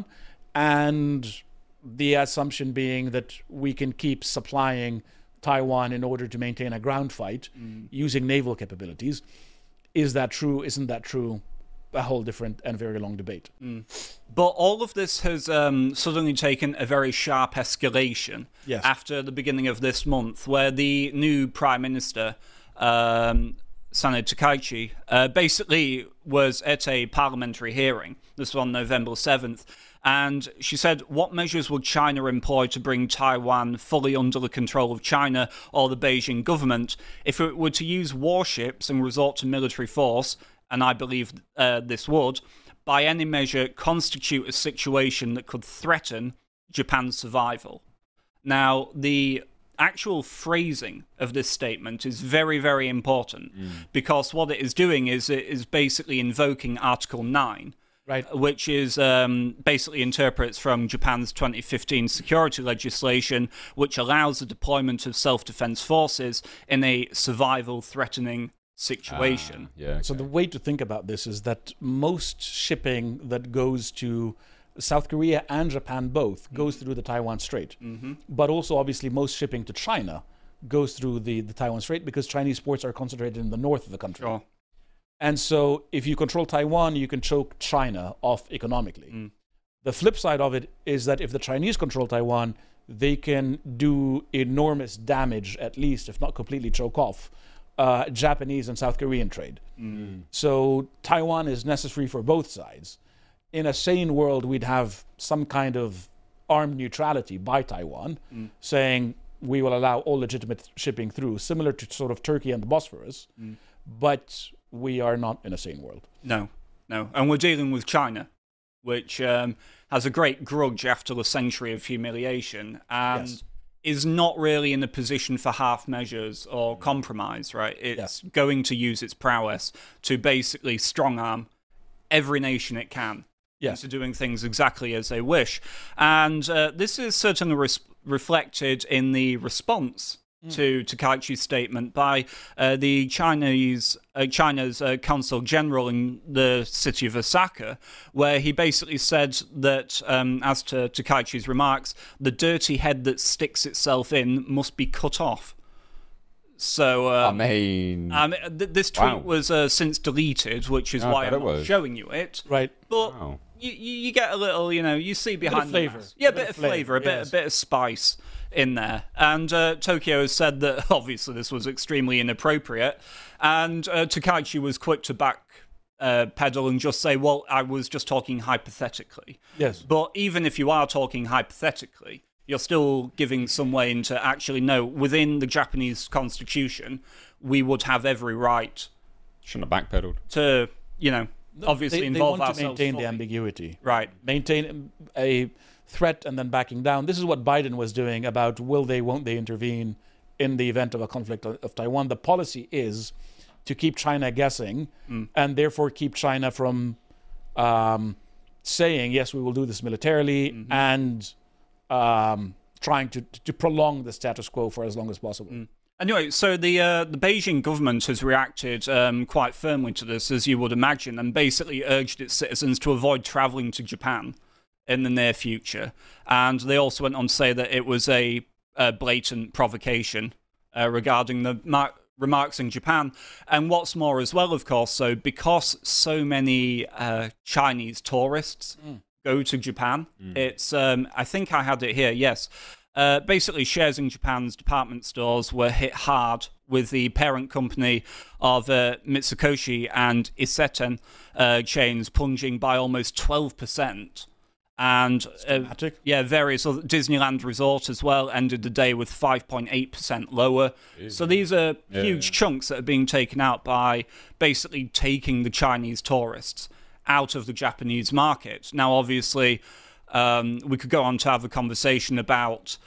And the assumption being that we can keep supplying Taiwan in order to maintain a ground fight mm. using naval capabilities. Is that true? Isn't that true? A whole different and very long debate. Mm. But all of this has um, suddenly taken a very sharp escalation yes. after the beginning of this month, where the new Prime Minister, um, Sano Takaichi, uh, basically was at a parliamentary hearing. This was on November seventh. And she said, what measures would China employ to bring Taiwan fully under the control of China or the Beijing government if it were to use warships and resort to military force, and I believe uh, this would, by any measure constitute a situation that could threaten Japan's survival. Now, the actual phrasing of this statement is very, very important mm. because what it is doing is it is basically invoking Article nine, right, which is um, basically interprets from Japan's twenty fifteen security legislation, which allows the deployment of self-defense forces in a survival-threatening situation. Ah, yeah, okay. So the way to think about this is that most shipping that goes to South Korea and Japan both mm-hmm. goes through the Taiwan Strait. Mm-hmm. But also, obviously, most shipping to China goes through the, the Taiwan Strait because Chinese ports are concentrated in the north of the country. Sure. And so if you control Taiwan, you can choke China off economically. Mm. The flip side of it is that if the Chinese control Taiwan, they can do enormous damage, at least, if not completely choke off, uh, Japanese and South Korean trade. Mm. So Taiwan is necessary for both sides. In a sane world, we'd have some kind of armed neutrality by Taiwan, mm. saying we will allow all legitimate shipping through, similar to sort of Turkey and the Bosphorus. Mm. But we are not in a sane world. No, no. And we're dealing with China, which um, has a great grudge after a century of humiliation and yes. is not really in a position for half measures or compromise, right? It's yes. going to use its prowess to basically strong-arm every nation it can yes. into doing things exactly as they wish. And uh, this is certainly res- reflected in the response to Takaichi's statement by uh, the Chinese uh, China's uh, consul general in the city of Osaka, where he basically said that, um, as to Takaichi's remarks, the dirty head that sticks itself in must be cut off. So, uh, I mean, um, th- this tweet wow. was uh, since deleted, which is I why I'm not was. showing you it. Right. But wow. you, you get a little, you know, you see behind a bit of flavor. the mask. Yeah, a bit bit, of of flavour, a bit, yes. a bit of spice in there. And uh, Tokyo has said that obviously this was extremely inappropriate. And uh, Takaichi was quick to back uh, pedal and just say, well, I was just talking hypothetically. Yes. But even if you are talking hypothetically, you're still giving some way into actually, no, within the Japanese constitution, we would have every right. Shouldn't have backpedaled. To, you know, No, obviously they, involve they want ourselves to maintain fully. the ambiguity. Right. Maintain a threat and then backing down. This is what Biden was doing about will they, won't they intervene in the event of a conflict of, of Taiwan. The policy is to keep China guessing mm. and therefore keep China from um, saying, yes, we will do this militarily mm-hmm. and um, trying to, to prolong the status quo for as long as possible. Mm. Anyway, so the uh, the Beijing government has reacted um, quite firmly to this, as you would imagine, and basically urged its citizens to avoid travelling to Japan in the near future. And they also went on to say that it was a, a blatant provocation uh, regarding the mar- remarks in Japan. And what's more as well, of course, so because so many uh, Chinese tourists mm. go to Japan, mm. it's, um, I think I had it here, yes, Uh, basically, shares in Japan's department stores were hit hard, with the parent company of uh, Mitsukoshi and Isetan uh, chains plunging by almost twelve percent And uh, yeah, various other Disneyland Resort as well ended the day with five point eight percent lower. Easy. So these are yeah. huge chunks that are being taken out by basically taking the Chinese tourists out of the Japanese market. Now, obviously, um, we could go on to have a conversation about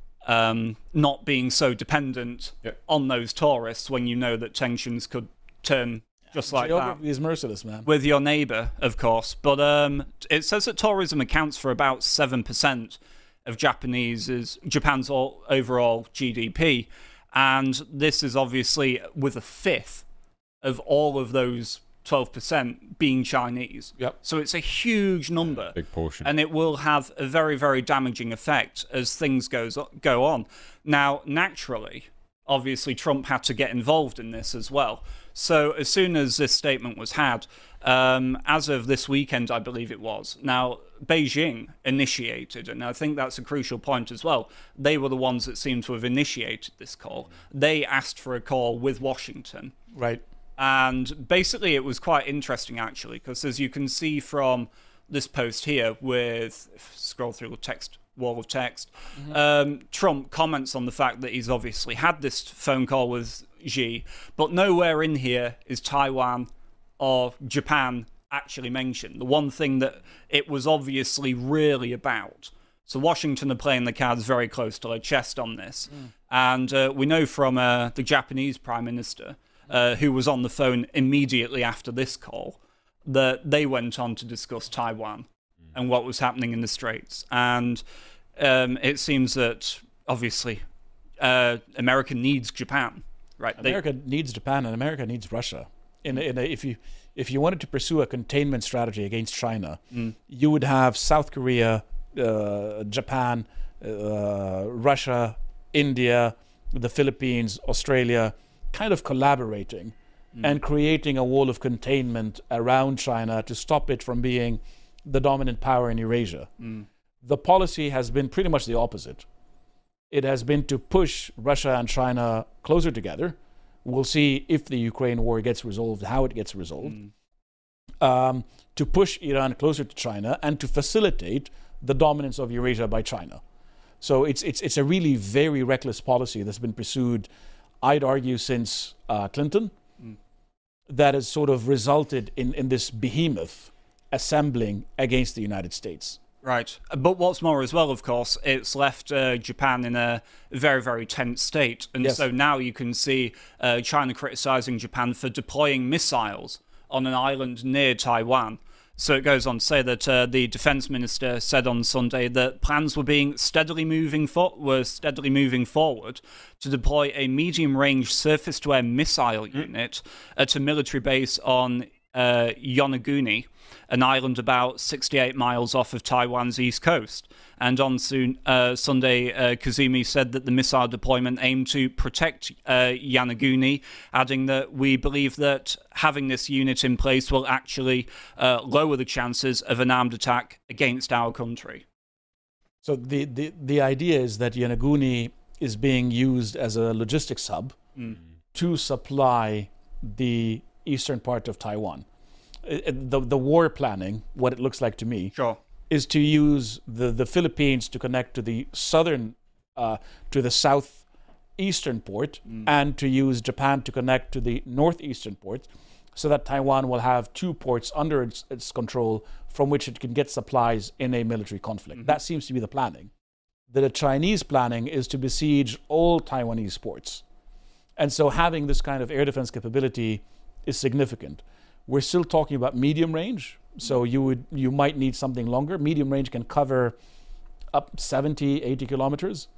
um, not being so dependent yeah. on those tourists when you know that tensions could turn just like Geography that. is merciless, man. With your neighbour, of course. But um, it says that tourism accounts for about seven percent of Japanese's, Japan's all, overall G D P. And this is obviously with a fifth of all of those twelve percent being Chinese. Yep. So it's a huge number. Big portion. And it will have a very, very damaging effect as things goes go on. Now, naturally, obviously, Trump had to get involved in this as well. So as soon as this statement was had, um, as of this weekend, I believe it was, now Beijing initiated, and I think that's a crucial point as well, they were the ones that seem to have initiated this call. They asked for a call with Washington. Right. And basically it was quite interesting, actually, because as you can see from this post here with, if I scroll through the text, wall of text, mm-hmm. um, Trump comments on the fact that he's obviously had this phone call with Xi, but nowhere in here is Taiwan or Japan actually mentioned. The one thing that it was obviously really about. So Washington are playing the cards very close to their chest on this. Mm. And uh, we know from uh, the Japanese Prime Minister, uh, who was on the phone immediately after this call, that they went on to discuss Taiwan mm. and what was happening in the Straits. And um, it seems that, obviously, uh, America needs Japan. Right. America they, needs Japan and America needs Russia. In a, in a, if you if you wanted to pursue a containment strategy against China, mm. you would have South Korea, uh, Japan, uh, Russia, India, the Philippines, Australia, kind of collaborating mm. and creating a wall of containment around China to stop it from being the dominant power in Eurasia. Mm. The policy has been pretty much the opposite. It has been to push Russia and China closer together. We'll see if the Ukraine war gets resolved, how it gets resolved. Mm. Um, to push Iran closer to China and to facilitate the dominance of Eurasia by China. So it's it's it's a really very reckless policy that's been pursued, I'd argue, since uh, Clinton, mm. that has sort of resulted in, in this behemoth assembling against the United States. Right. But what's more as well, of course, it's left uh, Japan in a very, very tense state. And yes. so now you can see uh, China criticizing Japan for deploying missiles on an island near Taiwan. So it goes on to say that uh, the defense minister said on Sunday that plans were being steadily moving for- were steadily moving forward to deploy a medium-range surface-to-air missile unit at a military base on uh, Yonaguni, an island about sixty-eight miles off of Taiwan's east coast. And on soon, uh, Sunday, uh, Kazumi said that the missile deployment aimed to protect uh, Yonaguni, adding that we believe that having this unit in place will actually uh, lower the chances of an armed attack against our country. So the, the, the idea is that Yonaguni is being used as a logistics hub mm. to supply the eastern part of Taiwan. The the war planning, what it looks like to me, sure. is to use the, the Philippines to connect to the southern, uh, to the southeastern port, mm. and to use Japan to connect to the northeastern port, so that Taiwan will have two ports under its, its control from which it can get supplies in a military conflict. Mm-hmm. That seems to be the planning. The Chinese planning is to besiege all Taiwanese ports. And so having this kind of air defense capability is significant. We're still talking about medium range, so you would you might need something longer. Medium range can cover up seventy, eighty kilometers.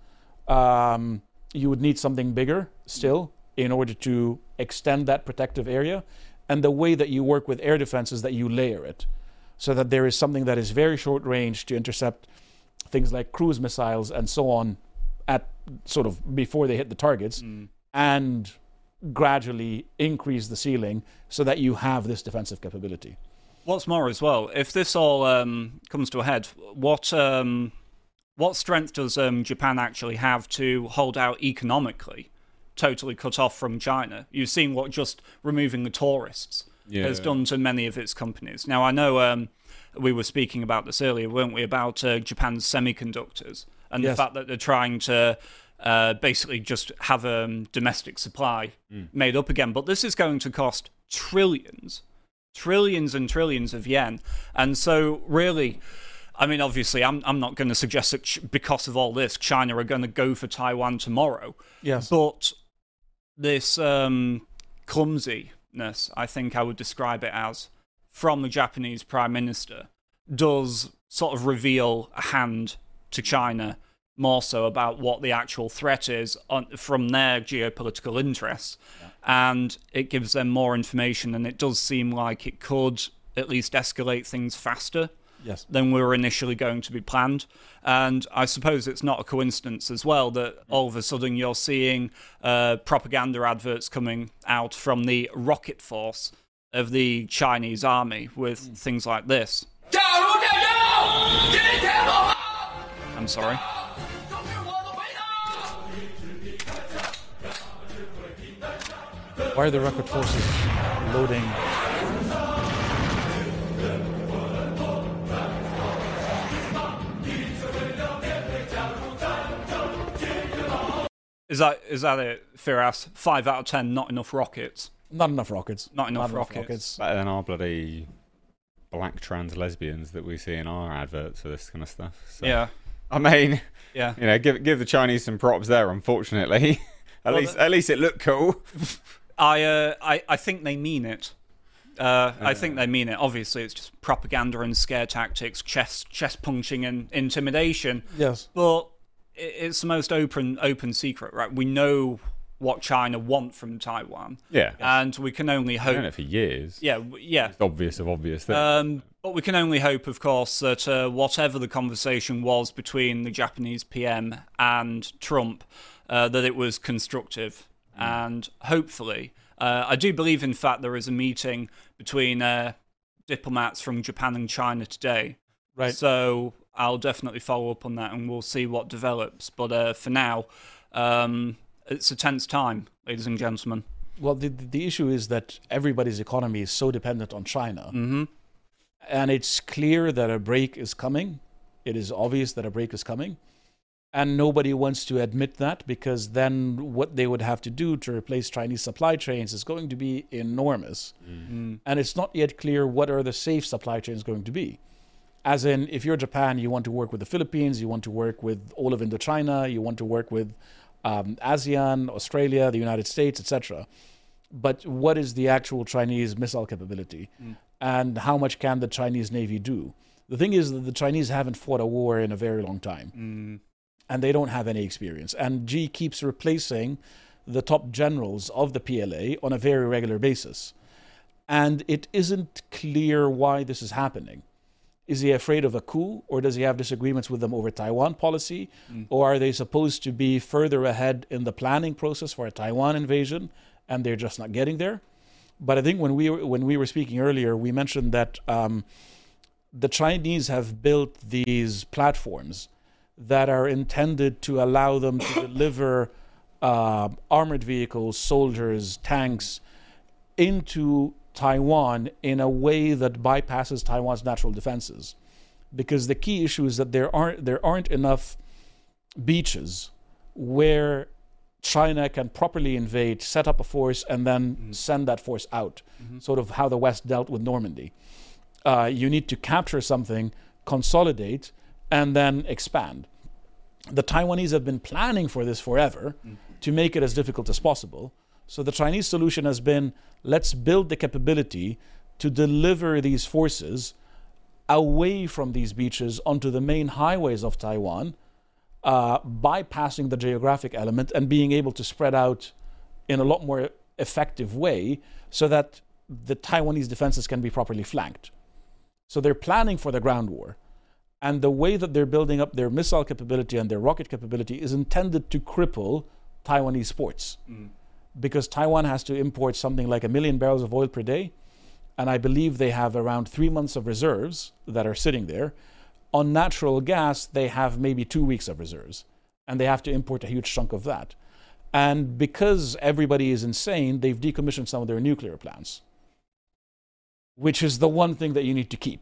Um, you would need something bigger still in order to extend that protective area. And the way that you work with air defense is that you layer it, so that there is something that is very short range to intercept things like cruise missiles and so on at sort of before they hit the targets, mm. and gradually increase the ceiling so that you have this defensive capability. What's more as well, if this all um, comes to a head, what um, what strength does um, Japan actually have to hold out economically, totally cut off from China? You've seen what just removing the tourists yeah. has done to many of its companies. Now, I know um, we were speaking about this earlier, weren't we, about uh, Japan's semiconductors and yes. the fact that they're trying to uh, basically just have a um, domestic supply mm. made up again. But this is going to cost trillions, trillions and trillions of yen. And so, really... I mean, obviously, I'm I'm not going to suggest that ch- because of all this, China are going to go for Taiwan tomorrow. Yes. But this um, clumsiness, I think I would describe it as, from the Japanese Prime Minister, does sort of reveal a hand to China more so about what the actual threat is on, from their geopolitical interests. Yeah. And it gives them more information, and it does seem like it could at least escalate things faster. Yes. Than we were initially going to be planned. And I suppose it's not a coincidence as well that all of a sudden you're seeing uh, propaganda adverts coming out from the rocket force of the Chinese army with mm. things like this. I'm sorry. Why are the rocket forces loading? Is that is that it, Firas? Five out of ten, not enough rockets. Not enough rockets. Not enough not rockets. Enough rockets. Better than our bloody black trans lesbians that we see in our adverts for this kind of stuff. So, yeah. I mean, yeah. You know, give give the Chinese some props there. Unfortunately, at well, least the, at least it looked cool. I uh, I I think they mean it. Uh, I think they mean it. Obviously, it's just propaganda and scare tactics, chest chest punching and intimidation. Yes, but it's the most open open secret, right? We know what China want from Taiwan. Yeah. And we can only hope... We've known it for years. Yeah, yeah. It's obvious of obvious things. Um, but we can only hope, of course, that uh, whatever the conversation was between the Japanese P M and Trump, uh, that it was constructive. Mm. And hopefully... Uh, I do believe, in fact, there is a meeting between uh, diplomats from Japan and China today. Right. So I'll definitely follow up on that and we'll see what develops. But uh, for now... Um, It's a tense time, ladies and gentlemen. Well, the the issue is that everybody's economy is so dependent on China. Mm-hmm. And it's clear that a break is coming. It is obvious that a break is coming. And nobody wants to admit that, because then what they would have to do to replace Chinese supply chains is going to be enormous. Mm-hmm. And it's not yet clear what are the safe supply chains going to be. As in, if you're Japan, you want to work with the Philippines, you want to work with all of Indochina, you want to work with Um, ASEAN, Australia, the United States, et cetera. But what is the actual Chinese missile capability? Mm. And how much can the Chinese Navy do? The thing is that the Chinese haven't fought a war in a very long time. Mm. And they don't have any experience. And Xi keeps replacing the top generals of the P L A on a very regular basis. And it isn't clear why this is happening. Is he afraid of a coup, or does he have disagreements with them over Taiwan policy? Mm. Or are they supposed to be further ahead in the planning process for a Taiwan invasion, and they're just not getting there? But I think when we were, when we were speaking earlier, we mentioned that um, the Chinese have built these platforms that are intended to allow them to deliver uh, armored vehicles, soldiers, tanks into Taiwan in a way that bypasses Taiwan's natural defenses, because the key issue is that there aren't there aren't enough beaches where China can properly invade, set up a force, and then mm-hmm. send that force out. Mm-hmm. Sort of how the West dealt with Normandy. Uh, you need to capture something, consolidate, and then expand. The Taiwanese have been planning for this forever mm-hmm. to make it as difficult as possible. So the Chinese solution has been, let's build the capability to deliver these forces away from these beaches onto the main highways of Taiwan, uh, bypassing the geographic element and being able to spread out in a lot more effective way so that the Taiwanese defenses can be properly flanked. So they're planning for the ground war. And the way that they're building up their missile capability and their rocket capability is intended to cripple Taiwanese ports. Mm. Because Taiwan has to import something like a million barrels of oil per day. And I believe they have around three months of reserves that are sitting there. On natural gas, they have maybe two weeks of reserves. And they have to import a huge chunk of that. And because everybody is insane, they've decommissioned some of their nuclear plants. which is the one thing that you need to keep.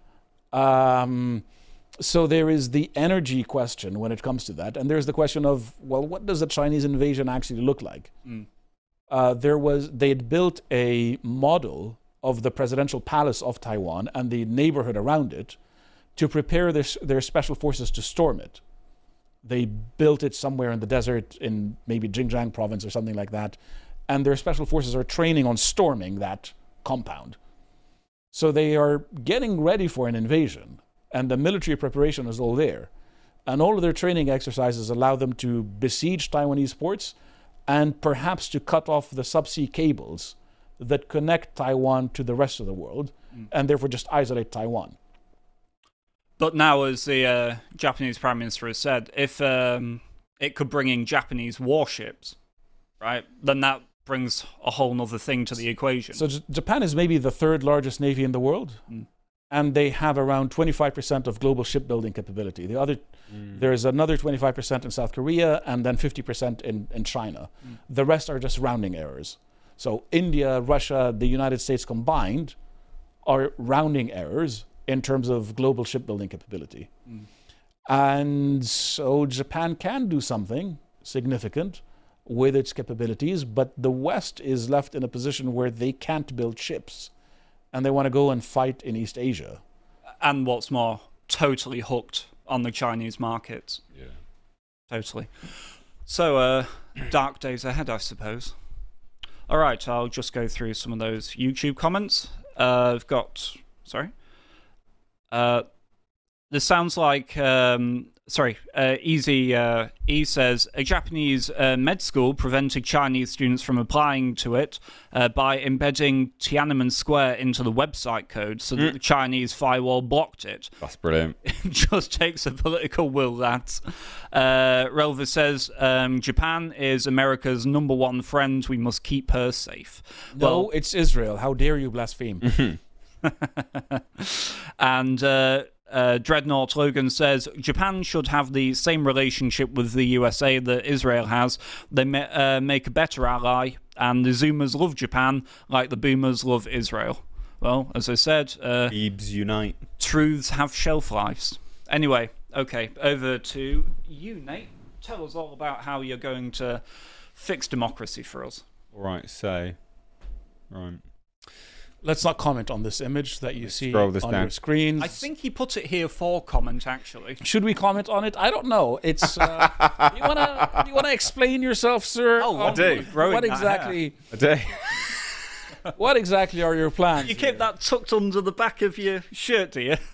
Um, so there is the energy question when it comes to that, and there's the question of, well, what does a Chinese invasion actually look like? Mm. Uh, there was they had built a model of the presidential palace of Taiwan and the neighborhood around it to prepare their, their special forces to storm it. They built it somewhere in the desert in maybe Xinjiang province or something like that, and their special forces are training on storming that compound. So they are getting ready for an invasion, and the military preparation is all there. And all of their training exercises allow them to besiege Taiwanese ports and perhaps to cut off the subsea cables that connect Taiwan to the rest of the world, mm. and therefore just isolate Taiwan. But now, as the uh, Japanese Prime Minister has said, if um, it could bring in Japanese warships, right, then that brings a whole other thing to the equation. So J- Japan is maybe the third largest navy in the world, mm. and they have around twenty-five percent of global shipbuilding capability. The other, mm. There's another twenty-five percent in South Korea, and then fifty percent in, in China. Mm. The rest are just rounding errors. So India, Russia, the United States combined are rounding errors in terms of global shipbuilding capability. Mm. And so Japan can do something significant with its capabilities, but the West is left in a position where they can't build ships, and they want to go and fight in East Asia. And what's more, totally hooked on the Chinese markets. Yeah. Totally. So, uh, dark days ahead, I suppose. All right, I'll just go through some of those YouTube comments. Uh, I've got... Sorry? Uh, this sounds like... Um, sorry, uh, Easy uh, E says, a Japanese uh, med school prevented Chinese students from applying to it uh, by embedding Tiananmen Square into the website code so that mm. the Chinese firewall blocked it. That's brilliant. It just takes a political will, lads. Uh, Relva says, um, Japan is America's number one friend. We must keep her safe. No, well, it's Israel. How dare you blaspheme? and... Uh, Uh, Dreadnought Logan says, Japan should have the same relationship with the U S A that Israel has. They ma- uh, make a better ally, and the Zoomers love Japan like the Boomers love Israel. Well, as I said... Uh, Thebes unite. Truths have shelf lives. Anyway, okay, over to you, Nate. Tell us all about how you're going to fix democracy for us. All right, so... Right... Let's not comment on this image that you see on down. your screens. I think he put it here for comment, actually. Should we comment on it? I don't know. It's. Uh, you wanna? You wanna explain yourself, sir? Oh, I um, do. What exactly? I do. What exactly are your plans? You keep that tucked under the back of your shirt, do you?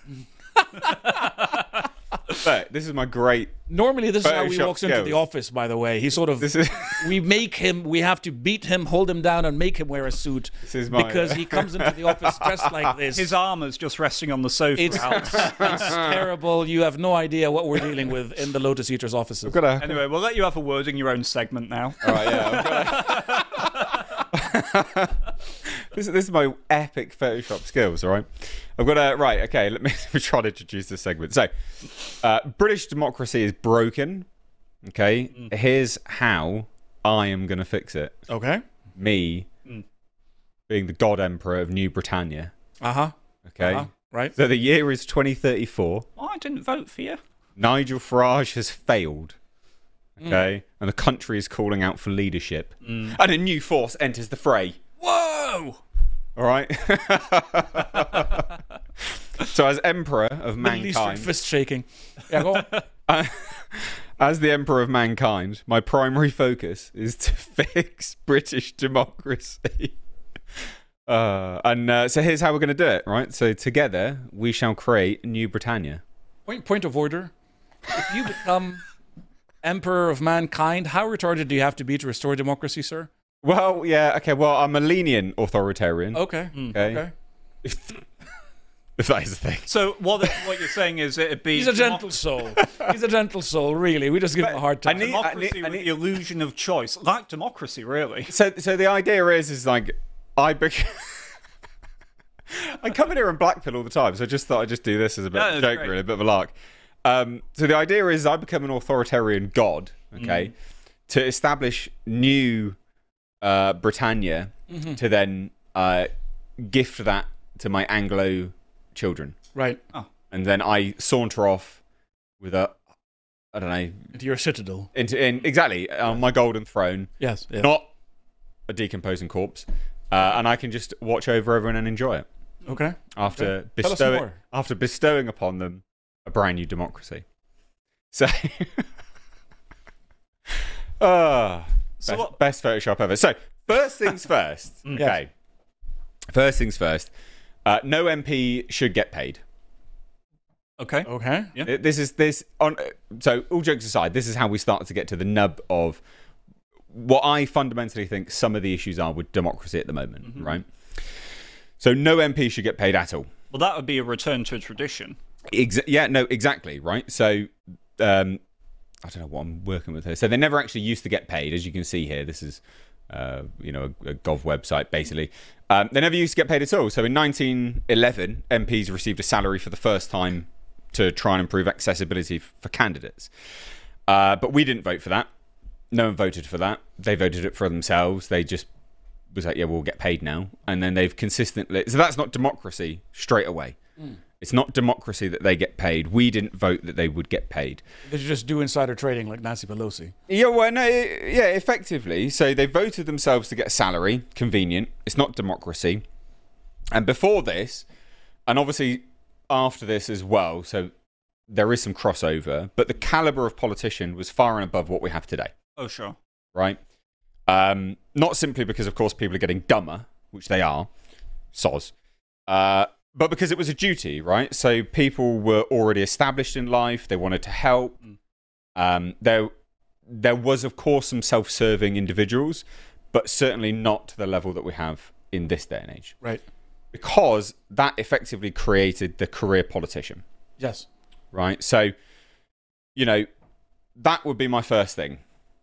But this is my great. Normally, this is how he Photoshop walks into skills. the office. By the way, he sort of. This is. We make him. We have to beat him, hold him down, and make him wear a suit. This is my, because he comes into the office dressed like this. His armor's just resting on the sofa. It's, it's terrible. You have no idea what we're dealing with in the Lotus Eaters offices. I've got a, anyway, we'll let you have a word in your own segment now. All right, yeah. I've got a, this, this is my epic Photoshop skills, all right? I've got a... Right, okay, let me, let me try to introduce this segment. So, uh, British democracy is broken, okay? Mm. Here's how I am going to fix it. Okay. Me mm. being the God Emperor of New Britannia. Uh-huh. Okay? Uh-huh. Right. So the year is twenty thirty-four. Oh, I didn't vote for you. Nigel Farage has failed. Okay? Mm. And the country is calling out for leadership. Mm. And a new force enters the fray. Whoa! All right? So as Emperor of Mankind... fist shaking. Yeah, go on. As the Emperor of Mankind, my primary focus is to fix British democracy. uh, and uh, so here's how we're going to do it, right? So together, we shall create New Britannia. Point, point of order. If you become Emperor of Mankind, how retarded do you have to be to restore democracy, sir? Well, yeah, okay, well, I'm a lenient authoritarian. Okay, okay. okay. If, if that is the thing. So what what you're saying is it'd be... He's a gentle soul. He's a gentle soul, really. We just give but him a hard time. I need, democracy I need, I need, with the illusion of choice. Like democracy, really. So so the idea is, is like, I... Bec- I come in here in Blackpill all the time, so I just thought I'd just do this as a bit no, of a joke, great. really, a bit of a lark. Um, so the idea is I become an authoritarian god, okay, mm. to establish new uh, Britannia, mm-hmm. to then uh, gift that to my Anglo children. Right. Oh. And then I saunter off with a, I don't know. Into your citadel. Into in, Exactly, on my golden throne. Yes. yes. Not a decomposing corpse. Uh, and I can just watch over everyone and enjoy it. Okay. After, okay. Tell us bestowing, more. after bestowing upon them a brand new democracy. So... uh, so best, what- best Photoshop ever. So, first things first. Okay. Yes. First things first. Uh, no M P should get paid. Okay. Okay. Yeah. It- This is this on. So all jokes aside, this is how we start to get to the nub of what I fundamentally think some of the issues are with democracy at the moment. Mm-hmm. Right. So no M P should get paid at all. Well, that would be a return to a tradition. Exa- yeah. No. Exactly. Right. So. Um, I don't know what I'm working with here. So they never actually used to get paid, as you can see here. This is, uh, you know, a, a Gov website, basically. Um, they never used to get paid at all. So in nineteen eleven, M Ps received a salary for the first time to try and improve accessibility f- for candidates. Uh, but we didn't vote for that. No one voted for that. They voted it for themselves. They just was like, yeah, we'll get paid now. And then they've consistently... So that's not democracy straight away. Mm. It's not democracy that they get paid. We didn't vote that they would get paid. They should just do insider trading like Nancy Pelosi. Yeah, well, no, yeah, effectively. So they voted themselves to get a salary. Convenient. It's not democracy. And before this, and obviously after this as well, so there is some crossover, but the caliber of politician was far and above what we have today. Oh, sure. Right? Um, not simply because, of course, people are getting dumber, which they are. Soz. Uh... But because it was a duty, right? So people were already established in life. They wanted to help. Um, there, there was, of course, some self-serving individuals, but certainly not to the level that we have in this day and age. Right. Because that effectively created the career politician. Yes. Right? So, you know, that would be my first thing.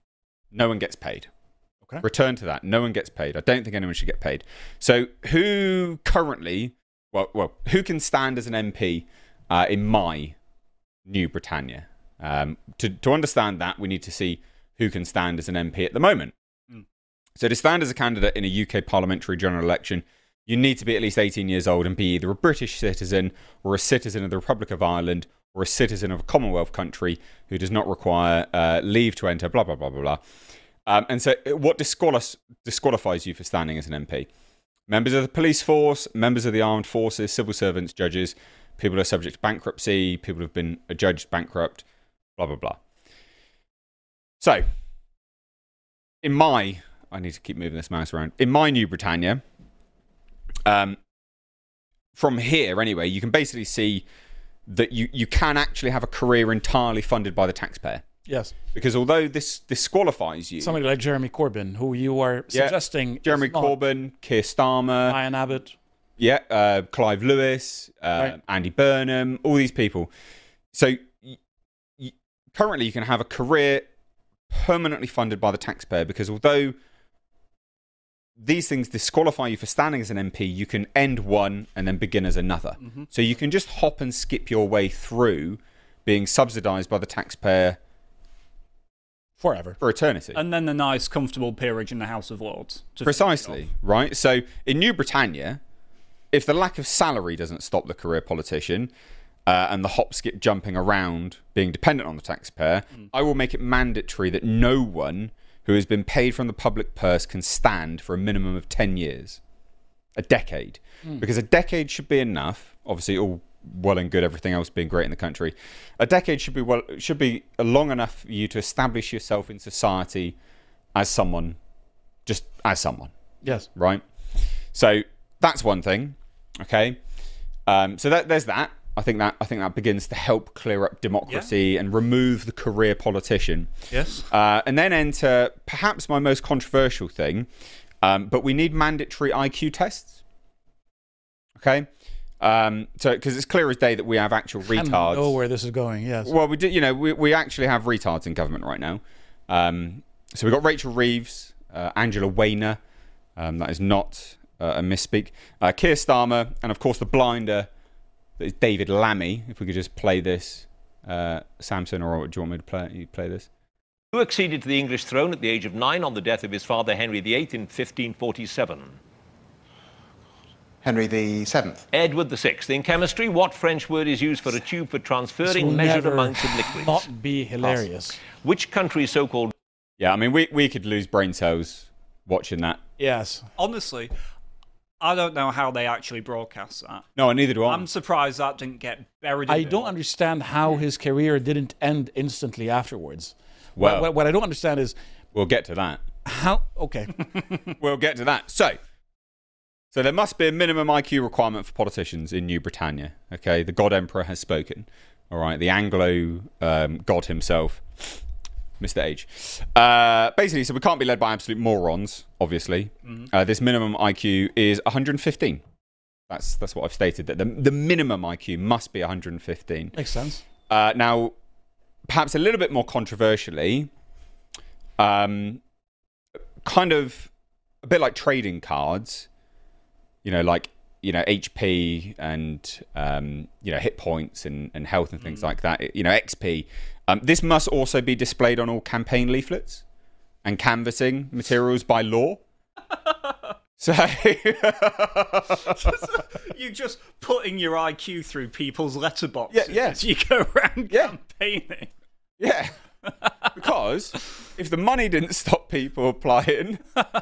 No one gets paid. Okay. Return to that. No one gets paid. I don't think anyone should get paid. So who currently... Well, well, who can stand as an M P uh, in my New Britannia? Um, to, to understand that, we need to see who can stand as an M P at the moment. Mm. So to stand as a candidate in a U K parliamentary general election, you need to be at least eighteen years old and be either a British citizen or a citizen of the Republic of Ireland or a citizen of a Commonwealth country who does not require uh, leave to enter, blah, blah, blah, blah, blah. Um, and so what disqual- disqualifies you for standing as an M P? Members of the police force, members of the armed forces, civil servants, judges, people who are subject to bankruptcy, people who have been adjudged bankrupt, blah, blah, blah. So, in my... I need to keep moving this mouse around. In my New Britannia, um, from here anyway, you can basically see that you, you can actually have a career entirely funded by the taxpayer. Yes. Because although this disqualifies you... Somebody like Jeremy Corbyn, who you are yeah, suggesting... Jeremy Corbyn, Keir Starmer... Ryan Abbott. Yeah, uh, Clive Lewis, uh, right. Andy Burnham, all these people. So y- y- currently you can have a career permanently funded by the taxpayer because although these things disqualify you for standing as an M P, you can end one and then begin as another. Mm-hmm. So you can just hop and skip your way through being subsidised by the taxpayer forever, for eternity. And then the nice, comfortable peerage in the House of Lords. Precisely, right? So in New Britannia, if the lack of salary doesn't stop the career politician uh, and the hop, skip, jumping around being dependent on the taxpayer, mm. I will make it mandatory that no one who has been paid from the public purse can stand for a minimum of ten years. A decade. Mm. Because a decade should be enough, obviously all well and good, everything else being great in the country. A decade should be well should be long enough for you to establish yourself in society as someone, just as someone. Yes. Right? So that's one thing. Okay. Um, so that there's that. I think that I think that begins to help clear up democracy yeah. and remove the career politician. Yes. Uh, and then enter perhaps my most controversial thing, um, but we need mandatory I Q tests. Okay. Um, so, because it's clear as day that we have actual retards. I know where this is going. Yes. Well, we do. You know, we we actually have retards in government right now. Um, so we've got Rachel Reeves, uh, Angela Wayner. Um, that is not uh, a misspeak. Uh, Keir Starmer, and of course the blinder that is David Lammy. If we could just play this, uh, Samson, or do you want me to play? You play this. Who acceded to the English throne at the age of nine on the death of his father Henry the Eighth in fifteen forty-seven? Henry the Seventh. Edward the Sixth. In chemistry, what French word is used for a tube for transferring measured amounts of liquids? Not be hilarious. Pass. Which country's so-called... Yeah, I mean, we, we could lose brain cells watching that. Yes. Honestly, I don't know how they actually broadcast that. No, neither do I. I'm surprised that didn't get buried in I the don't oil. understand how his career didn't end instantly afterwards. Well, what, what I don't understand is... We'll get to that. How? Okay. We'll get to that. So, so there must be a minimum I Q requirement for politicians in New Britannia. Okay, the God Emperor has spoken. All right, the Anglo um, God himself, Mister H. Uh, basically, so we can't be led by absolute morons. Obviously, mm-hmm. uh, this minimum I Q is one hundred fifteen. That's that's what I've stated. That the the minimum I Q must be one hundred fifteen. Makes sense. Uh, now, perhaps a little bit more controversially. Um, kind of a bit like trading cards, you know, like, you know, H P and, um, you know, hit points and, and health and things mm. like that, you know, X P. Um, this must also be displayed on all campaign leaflets and canvassing materials by law. So you're just putting your I Q through people's letterboxes yeah, yeah. as you go around yeah. campaigning. Yeah. Because if the money didn't stop people applying,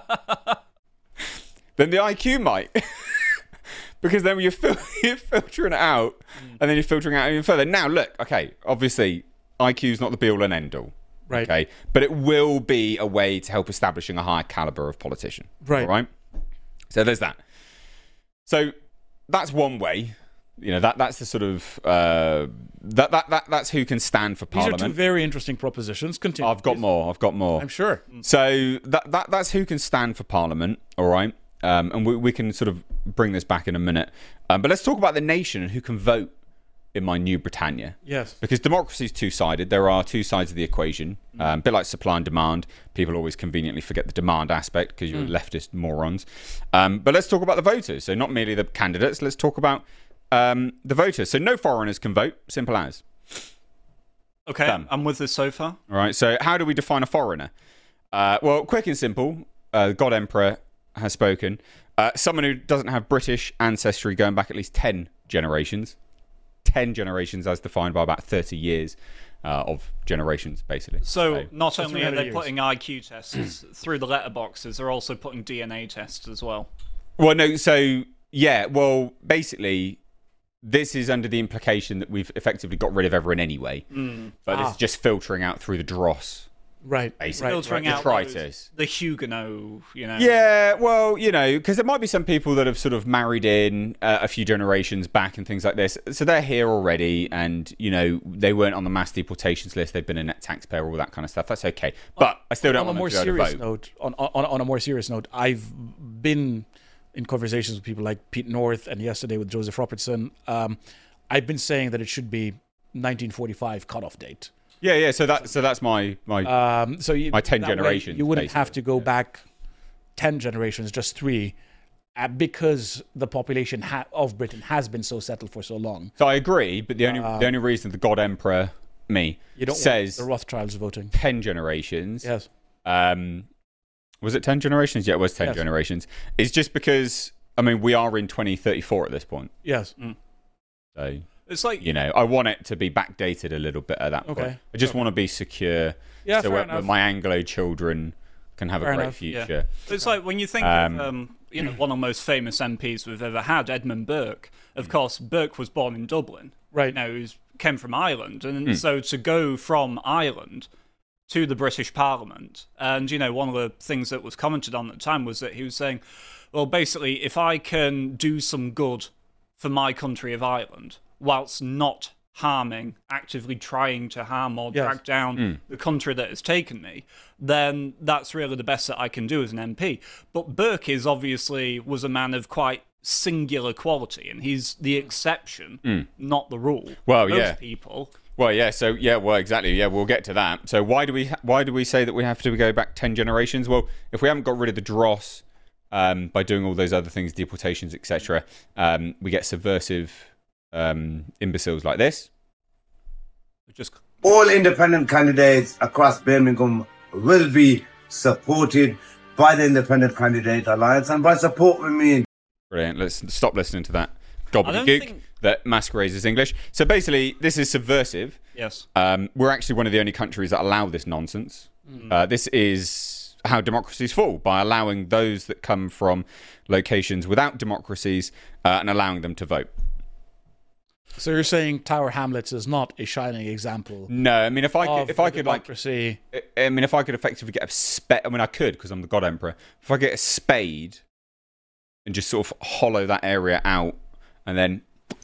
then the I Q might. Because then you're, fil- you're filtering it out, mm. and then you're filtering out even further. Now, look, okay, obviously, I Q is not the be-all and end-all. Right. Okay, but it will be a way to help establishing a higher caliber of politician. Right. All right? So there's that. So that's one way. You know, that that's the sort of uh, that, that that that's who can stand for Parliament. These are two very interesting propositions. Continue. I've got please. more. I've got more. I'm sure. So that that that's who can stand for Parliament. All right, um, and we we can sort of bring this back in a minute. Um, but let's talk about the nation and who can vote in my New Britannia. Yes. Because democracy is two-sided. There are two sides of the equation. Um, a bit like supply and demand. People always conveniently forget the demand aspect because you're mm. leftist morons. Um, but let's talk about the voters. So not merely the candidates. Let's talk about um, the voters. So no foreigners can vote. Simple as. Okay, Done. I'm with this so far. All right. So how do we define a foreigner? Uh, well, quick and simple. Uh, God Emperor has spoken. Uh, someone who doesn't have British ancestry going back at least ten generations. ten generations as defined by about thirty years uh, of generations, basically. So, so not so only are they years. putting I Q tests through the letterboxes, they're also putting D N A tests as well. Well, no, so, yeah, well, basically, this is under the implication that we've effectively got rid of everyone anyway. Mm. But ah. it's just filtering out through the dross. Right, basically. right, filtering right. out Detritus. the Huguenot, you know. Yeah, well, you know, because there might be some people that have sort of married in uh, a few generations back and things like this. So they're here already, and, you know, they weren't on the mass deportations list. They've been a net taxpayer, all that kind of stuff. That's okay. But on, I still don't on want a them more to serious vote. note, on, on, on a more serious note, I've been in conversations with people like Pete North and yesterday with Joseph Robertson. Um, I've been saying that it should be nineteen forty-five cutoff date. Yeah, yeah. So that, so that's my my um, so you, my ten generations. You wouldn't basically. have to go yeah. back ten generations, just three, uh, because the population ha- of Britain has been so settled for so long. So I agree, but the only uh, the only reason the God Emperor me you don't says want the Rothschilds voting ten generations. Yes. Um, was it ten generations? Yeah, it was ten yes. generations. It's just because I mean we are in twenty thirty-four at this point. Yes. Mm. So. It's like, you know, I want it to be backdated a little bit at that okay. point. I just okay. want to be secure, yeah, so where, where my Anglo children can have fair a great enough. future. Yeah. It's like when you think um, of, um, you know, one of the most famous M Ps we've ever had, Edmund Burke. Of course, Burke was born in Dublin. Right. You know, he came from Ireland, and mm. so to go from Ireland to the British Parliament, and you know, one of the things that was commented on at the time was that he was saying, well, basically, if I can do some good for my country of Ireland, whilst not harming, actively trying to harm or yes. drag down mm. the country that has taken me, then that's really the best that I can do as an M P. But Burke is obviously was a man of quite singular quality, and he's the exception, mm. not the rule. Well, Most yeah. people. Well, yeah. So, yeah. Well, exactly. Yeah, we'll get to that. So, why do we ha- why do we say that we have to go back ten generations? Well, if we haven't got rid of the dross um, by doing all those other things, deportations, et cetera, um, we get subversive. Um, imbeciles like this. Just all independent candidates across Birmingham will be supported by the Independent Candidate Alliance, and by support we mean Brilliant. Let's stop listening to that gobbledygook think... that masquerades as English. So basically, this is subversive. Yes. Um, we're actually one of the only countries that allow this nonsense. Mm. Uh, this is how democracies fall, by allowing those that come from locations without democracies uh, and allowing them to vote. So you're saying Tower Hamlets is not a shining example? No, I mean if I could, if I could democracy. like, I mean if I could effectively get a spade. I mean I could because I'm the God Emperor. If I get a spade and just sort of hollow that area out and then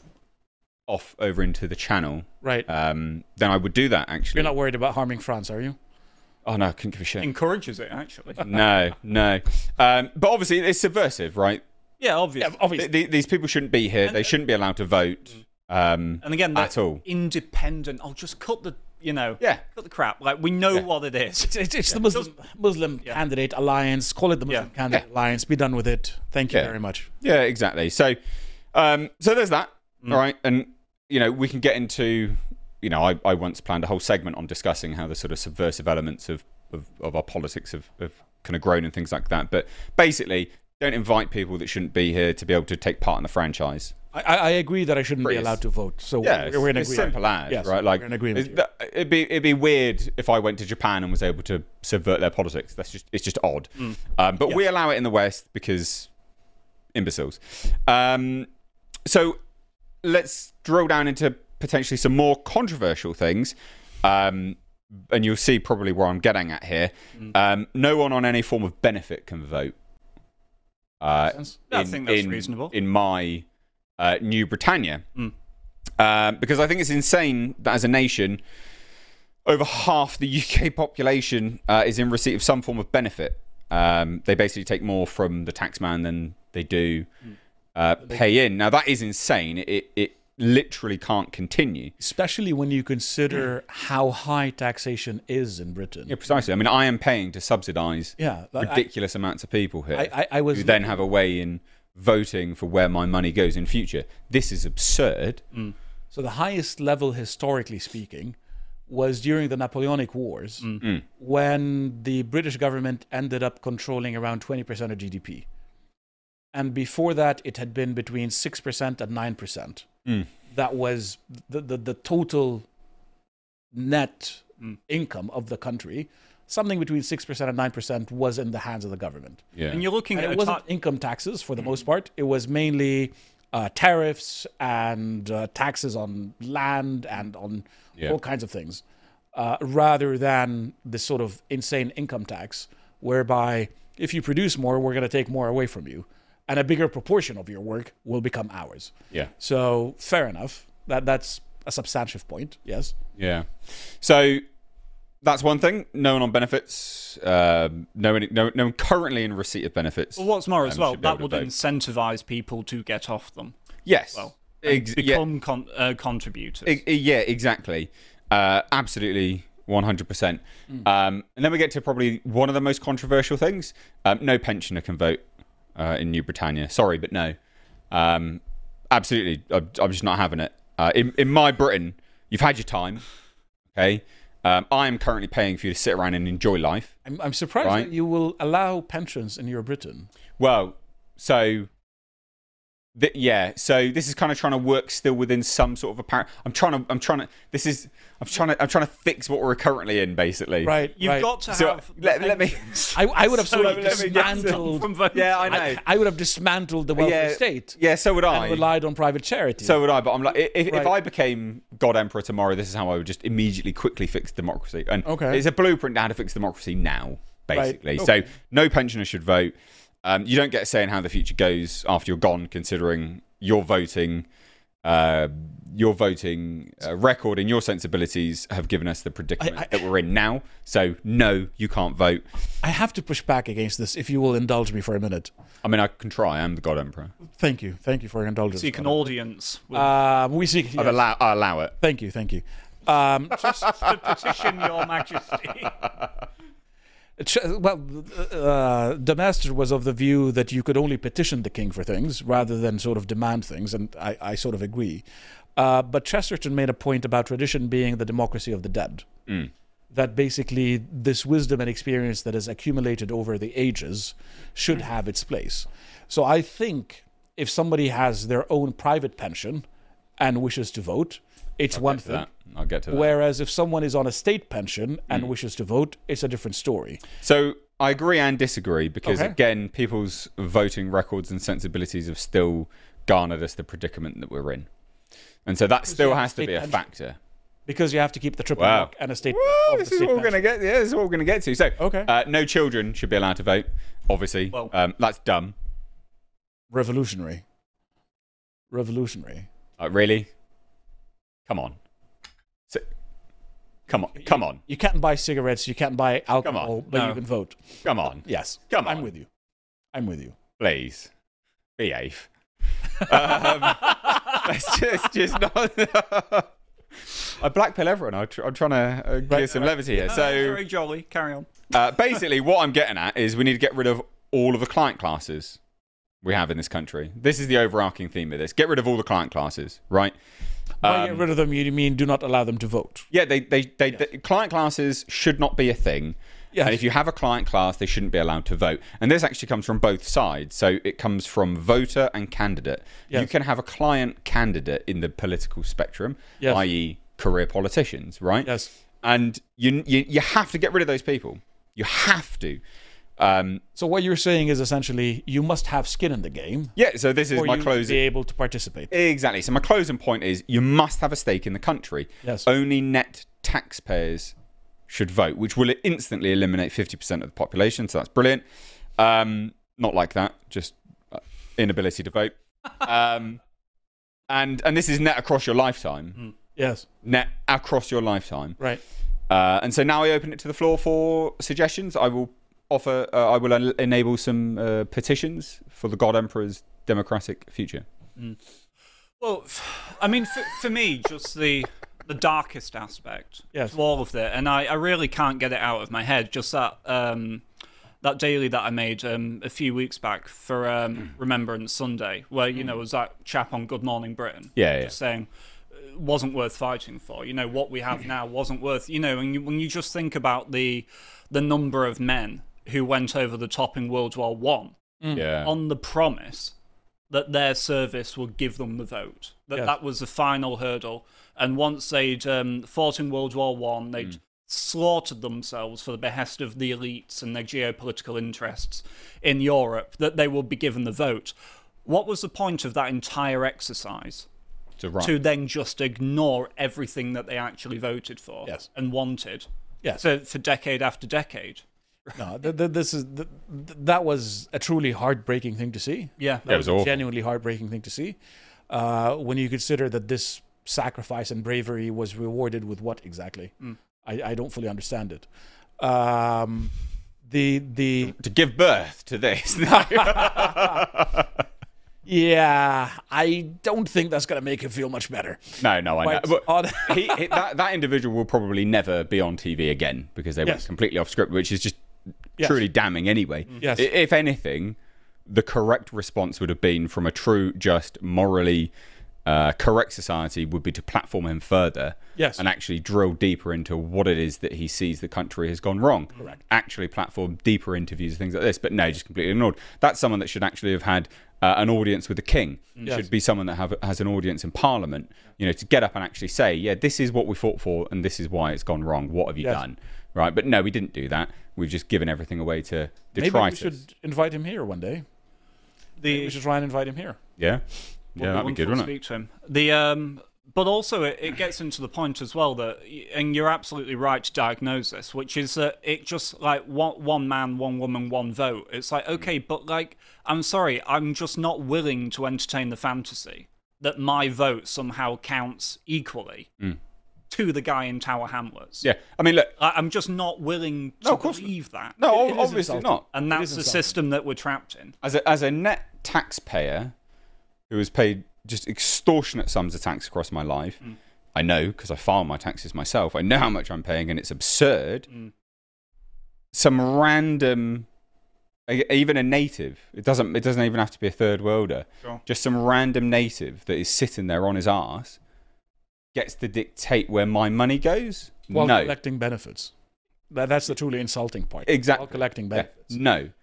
off over into the channel, right? Um, then I would do that. Actually, you're not worried about harming France, are you? Oh no, I couldn't give a shit. Encourages it actually. no, no, um, but obviously it's subversive, right? Yeah, obviously. Yeah, obviously. Th- th- these people shouldn't be here. And, they shouldn't be allowed to vote. Um, and again, at all. Independent. I'll just cut the, you know, yeah. cut the crap. Like, we know yeah. what it is. It's, it's, it's yeah. the Muslim, Muslim yeah. Candidate Alliance. Call it the Muslim yeah. Candidate yeah. Alliance. Be done with it. Thank you yeah. very much. Yeah, exactly. So, um, so there's that. Mm. All right. And, you know, we can get into, you know, I, I once planned a whole segment on discussing how the sort of subversive elements of, of, of our politics have, have kind of grown and things like that. But basically, don't invite people that shouldn't be here to be able to take part in the franchise. I, I agree that I shouldn't Please. be allowed to vote. So yeah, we're, we're in it's agreement. simple as, yes, right? Like, we're in agreement. It'd be it'd be weird if I went to Japan and was able to subvert their politics. That's just it's just odd. Mm. Um, but yes. we allow it in the West because imbeciles. Um, so let's drill down into potentially some more controversial things. Um, and you'll see probably where I'm getting at here. Mm. Um, no one on any form of benefit can vote. Uh, in, I think that's in, reasonable. In my uh, New Britannia. Mm. Uh, because I think it's insane that as a nation, over half the U K population uh, is in receipt of some form of benefit. Um, they basically take more from the taxman than they do uh, pay in. Now, that is insane. It, it literally can't continue. Especially when you consider how high taxation is in Britain. Yeah, precisely. I mean, I am paying to subsidise yeah, ridiculous I, amounts of people here I, I, I was who then have a way in voting for where my money goes in future. This is absurd. Mm. So the highest level, historically speaking, was during the Napoleonic Wars, mm. when the British government ended up controlling around twenty percent of G D P. And before that, it had been between six percent and nine percent. Mm. That was the, the, the total net mm. income of the country. Something between six percent and nine percent was in the hands of the government. Yeah. And you're looking and at it wasn't ta- income taxes for the mm. most part. It was mainly uh, tariffs and uh, taxes on land and on yeah. all kinds of things, uh, rather than this sort of insane income tax, whereby if you produce more, we're going to take more away from you. And a bigger proportion of your work will become ours. Yeah. So fair enough. That that's a substantive point. Yes. Yeah. So that's one thing. No one on benefits. Uh, no one. No, no one currently in receipt of benefits. Well, what's more as um, well, that would vote. incentivize people to get off them. Yes. Well, Ex- become yeah. con- uh, contributors. E- yeah. Exactly. Uh, absolutely. one hundred percent. Mm. Um, and then we get to probably one of the most controversial things. Um, no pensioner can vote. Uh, in New Britannia. Sorry, but no. Um, absolutely. I'm, I'm just not having it. Uh, in, in my Britain, you've had your time. Okay. Um, I am currently paying for you to sit around and enjoy life. I'm, I'm surprised right? that you will allow pensions in your Britain. Well, so... Th- yeah, so this is kind of trying to work still within some sort of a par- I'm trying to. I'm trying to. This is. I'm trying to. I'm trying to fix what we're currently in, basically. Right. You've right. got to so have. Let, let me. I, I would have so sort of let me dismantled. From yeah, I know. I, I would have dismantled the welfare yeah, state. Yeah, so would I. And relied on private charity. So would I. But I'm like, if, right. if I became God Emperor tomorrow, this is how I would just immediately, quickly fix democracy. And okay. it's a blueprint to how to fix democracy now, basically. Right. Okay. So no pensioner should vote. Um, you don't get a say in how the future goes after you're gone, considering your voting, uh, your voting uh, record and your sensibilities have given us the predicament I, I, that we're in now. So no, you can't vote. I have to push back against this, if you will indulge me for a minute. I mean, I can try. I'm the God Emperor. Thank you. Thank you for your indulgence. Seek an audience. With... Uh, we seek. Yes. I've allow, I allow it. Thank you. Thank you. Um, Just to petition your majesty. Well, uh, De Maistre was of the view that you could only petition the king for things rather than sort of demand things, and I, I sort of agree. Uh, but Chesterton made a point about tradition being the democracy of the dead. Mm. That basically this wisdom and experience that is accumulated over the ages should have its place. So I think if somebody has their own private pension and wishes to vote, it's I'll one get to thing. that. I'll get to that. Whereas if someone is on a state pension and mm. wishes to vote, it's a different story. So I agree and disagree because, okay. again, people's voting records and sensibilities have still garnered us the predicament that we're in. And so that because still has to be a pension. factor. Because you have to keep the triple wow. lock and a state. Woo, this is what we're going to get. Yeah, this is what we're going to get to. So, okay. uh, no children should be allowed to vote. Obviously, well, um, that's dumb. Revolutionary. Revolutionary. Uh, really? Come on. So, come on. Come on. You can't buy cigarettes. You can't buy alcohol, but no. you can vote. Come on. Yes. Come on. I'm with you. I'm with you. Please behave. um, let's just, just not. I blackpill everyone. I'm, tr- I'm trying to uh, give right, some right. levity here. No, so very jolly. Carry on. Uh, basically, what I'm getting at is we need to get rid of all of the client classes we have in this country. This is the overarching theme of this. Get rid of all the client classes, right? By Um, get rid of them, you mean do not allow them to vote? Yeah, they, they, they, yes. the client classes should not be a thing. Yes. And if you have a client class, they shouldn't be allowed to vote. And this actually comes from both sides. So it comes from voter and candidate. Yes. You can have a client candidate in the political spectrum, yes. that is career politicians, right? Yes. And you, you you have to get rid of those people. You have to. Um, so what you're saying is essentially you must have skin in the game. Yeah, so this is or my you closing. Be able to participate. Exactly. So my closing point is you must have a stake in the country. Yes. Only net taxpayers should vote, which will instantly eliminate fifty percent of the population. So that's brilliant. Um, not like that, just inability to vote. Um, and and this is net across your lifetime. Mm. Yes. Net across your lifetime. Right. Uh, and so now I open it to the floor for suggestions. I will offer, uh, I will en- enable some uh, petitions for the God Emperor's democratic future. Mm. Well, I mean, for, for me, just the the darkest aspect yes. of all of it, and I, I really can't get it out of my head, just that um, that daily that I made um, a few weeks back for um, Remembrance Sunday, where, you know, was that chap on Good Morning Britain. Yeah, yeah. Just saying, wasn't worth fighting for. You know, what we have now wasn't worth, you know, and you, when you just think about the the number of men who went over the top in World War One mm. yeah. on the promise that their service would give them the vote, that yes. that was the final hurdle. And once they'd um, fought in World War One, they'd mm. slaughtered themselves for the behest of the elites and their geopolitical interests in Europe, that they would be given the vote. What was the point of that entire exercise? To, run. to then just ignore everything that they actually voted for yes. and wanted yes. for, for decade after decade. No, th- th- this is th- th- that was a truly heartbreaking thing to see. Yeah, that yeah, it was, was a awful. genuinely heartbreaking thing to see. Uh, when you consider that this sacrifice and bravery was rewarded with what exactly? Mm. I, I don't fully understand it. Um, the the to give birth to this. Yeah, I don't think that's going to make him feel much better. No, no, I Quite know. But he, he, that, that individual will probably never be on T V again because they yes. went completely off script, which is just yes. truly damning anyway. Yes. If anything, the correct response would have been from a true, just, morally uh, correct society would be to platform him further yes. and actually drill deeper into what it is that he sees the country has gone wrong. Correct. Actually platform deeper interviews and things like this. But no, just completely ignored. That's someone that should actually have had Uh, an audience with the king. Yes. Should be someone that have, has an audience in Parliament, you know, to get up and actually say, yeah, this is what we fought for and this is why it's gone wrong. What have you yes. done? Right? But no, we didn't do that. We've just given everything away to detritus. Maybe we should invite him here one day. The, Maybe we should try and invite him here. Yeah. Yeah, that'd be good, wouldn't it? Speak to him. The, um, but also it, it gets into the point as well that, and you're absolutely right to diagnose this, which is that it just like one, one man, one woman, one vote. It's like, okay, but like, I'm sorry, I'm just not willing to entertain the fantasy that my vote somehow counts equally mm. to the guy in Tower Hamlets. Yeah, I mean, look, I, I'm just not willing to no, of course believe that. No, It- it is obviously insulting. not. And that's the system that we're trapped in. As a, as a net taxpayer who has paid just extortionate sums of tax across my life, mm. I know because I file my taxes myself. I know how much I'm paying, and it's absurd. Mm. Some random, even a native. It doesn't. It doesn't even have to be a third worlder. Sure. Just some random native that is sitting there on his arse gets to dictate where my money goes. While no. collecting benefits. That, that's the truly insulting part. Exactly. While collecting benefits. Yeah. No.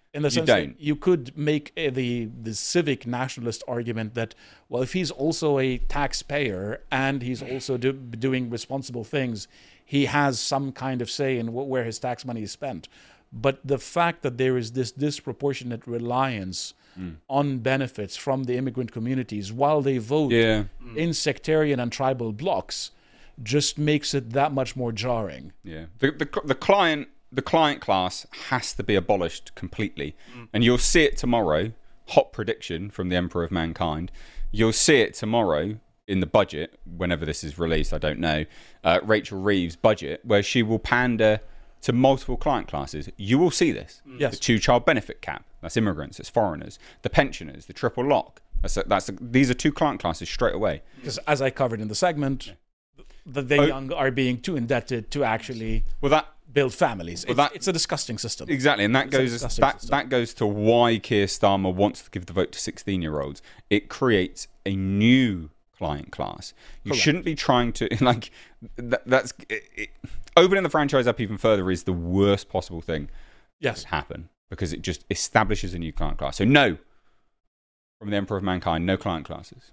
In the You sense don't. that you could make uh, the the civic nationalist argument that, well, if he's also a taxpayer and he's also do, doing responsible things, he has some kind of say in wh- where his tax money is spent. But the fact that there is this disproportionate reliance mm. on benefits from the immigrant communities while they vote Yeah. in sectarian and tribal blocs just makes it that much more jarring. Yeah, the the, the client the client class has to be abolished completely, mm. and you'll see it tomorrow. Hot prediction from the Emperor of Mankind. You'll see it tomorrow in the budget, whenever this is released. I don't know. Uh, Rachel Reeves' budget, where she will pander to multiple client classes. You will see this. Mm. Yes. The two-child benefit cap. That's immigrants. It's foreigners. The pensioners. The triple lock. That's a, that's a, these are two client classes straight away. Because as I covered in the segment. Yeah. The, the oh, young are being too indebted to actually well, that, build families. Well, it's, that, it's a disgusting system. Exactly, and that it's goes that, that goes to why Keir Starmer wants to give the vote to sixteen-year-olds. It creates a new client class. You Correct. Shouldn't be trying to like that, that's it, it, opening the franchise up even further is the worst possible thing. Yes, that happen because it just establishes a new client class. So no, from the Emperor of Mankind, no client classes.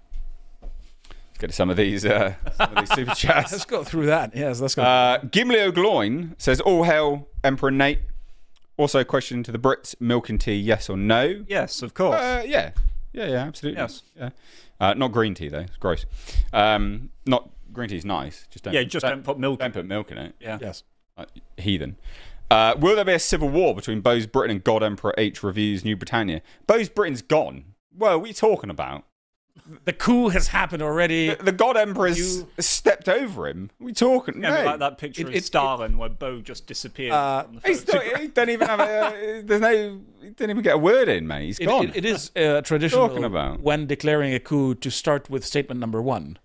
Get to some of these, uh, some of these super chats. Let's go through that. Yes, let's go. Uh, Gimli O'Gloin says, "All hail Emperor Nate." Also, a question to the Brits: milk and tea, yes or no? Yes, of course. Uh, yeah, yeah, yeah, absolutely. Yes. Yeah. Uh, not green tea though; it's gross. Um, not green tea's nice. Just don't. Yeah, just don't, don't put milk. Don't put milk in it. Yeah. Yes. Uh, heathen. Uh, will there be a civil war between Bose Britain and God Emperor H reviews New Britannia? Bose Britain's gone. Well, what are you talking about? The coup has happened already. The, the God Emperor's you... stepped over him. What are we talking? Yeah, no. like that picture it, of it, Stalin it, where Bo just disappeared. Uh, from the he's not, he don't even have a. There's no. He didn't even get a word in, mate. He's it, gone. It, it is uh, traditional talking about? when declaring a coup to start with statement number one.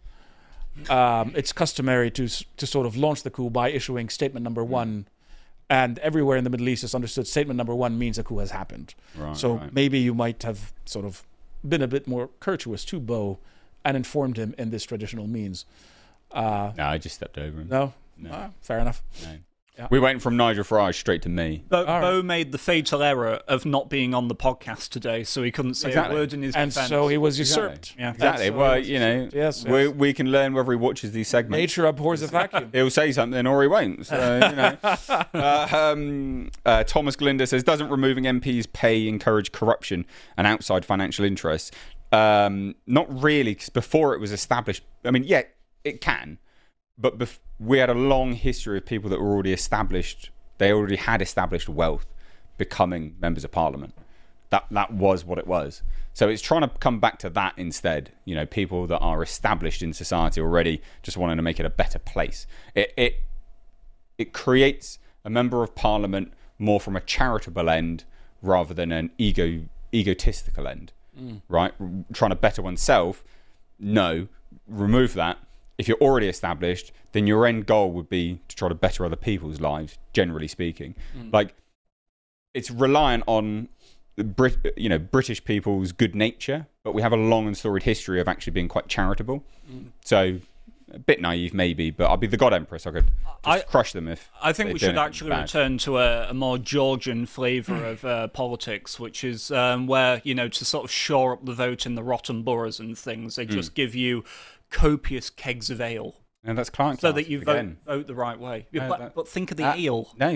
Um, it's customary to to sort of launch the coup by issuing statement number one. And everywhere in the Middle East, it's understood statement number one means a coup has happened. Right, so right. maybe you might have sort of been a bit more courteous to Bo and informed him in this traditional means. Uh, no, I just stepped over him. No? no. Ah, fair enough. No. Yeah. We went from Nigel Farage straight to me. Bo, right. Bo made the fatal error of not being on the podcast today, so he couldn't say exactly. a word in his and defense. And so he was usurped. Exactly. Yeah. Exactly. So well, you know, yes, yes. We, we can learn whether he watches these segments. Nature abhors a vacuum. He'll say something or he won't. So, you know. uh, um, uh, Thomas Galinder says, doesn't removing M Ps' pay encourage corruption and outside financial interests? Um, not really, because before it was established, I mean, yeah, it can, but bef- we had a long history of people that were already established. They already had established wealth becoming members of parliament. That that was what it was. So it's trying to come back to that instead. You know, people that are established in society already, just wanting to make it a better place. It it it creates a member of parliament more from a charitable end rather than an ego egotistical end. Mm. Right? Trying to better oneself. No, remove that. If you're already established, then your end goal would be to try to better other people's lives, generally speaking. Mm. Like, it's reliant on the Brit, you know, British people's good nature, but we have a long and storied history of actually being quite charitable. Mm. So, a bit naive maybe, but I'll be the God Empress. I could just I, crush them if I think we should actually bad. return to a, a more Georgian flavour of uh, politics, which is um, where, you know, to sort of shore up the vote in the rotten boroughs and things, they just mm. give you copious kegs of ale. And that's client so that you vote, vote the right way. No, but, that, but think of the uh, ale. No.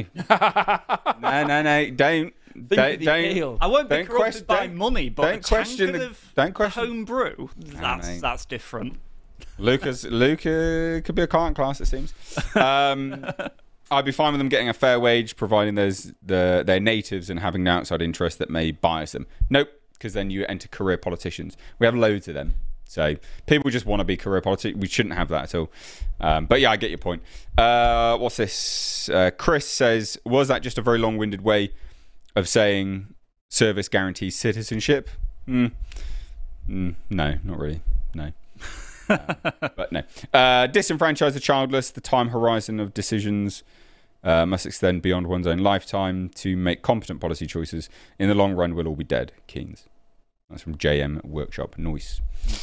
no, no, no. Don't. Think don't, of the don't ale. I won't be don't corrupted by money, but don't a question tankard the, of don't question home brew, that's, no, that's different. Lucas, Luca could be a client class, it seems. Um, I'd be fine with them getting a fair wage, providing there's the they're natives and having an outside interest that may bias them. Nope, because then you enter career politicians. We have loads of them. So people just want to be career politicians. We shouldn't have that at all. Um, but yeah, I get your point. Uh, what's this? Uh, Chris says, was that just a very long-winded way of saying service guarantees citizenship? Mm. Mm, no, not really. No. uh, but no. Uh, disenfranchise the childless. The time horizon of decisions uh, must extend beyond one's own lifetime to make competent policy choices. In the long run, we'll all be dead. Keynes. That's from J M Workshop. Noise.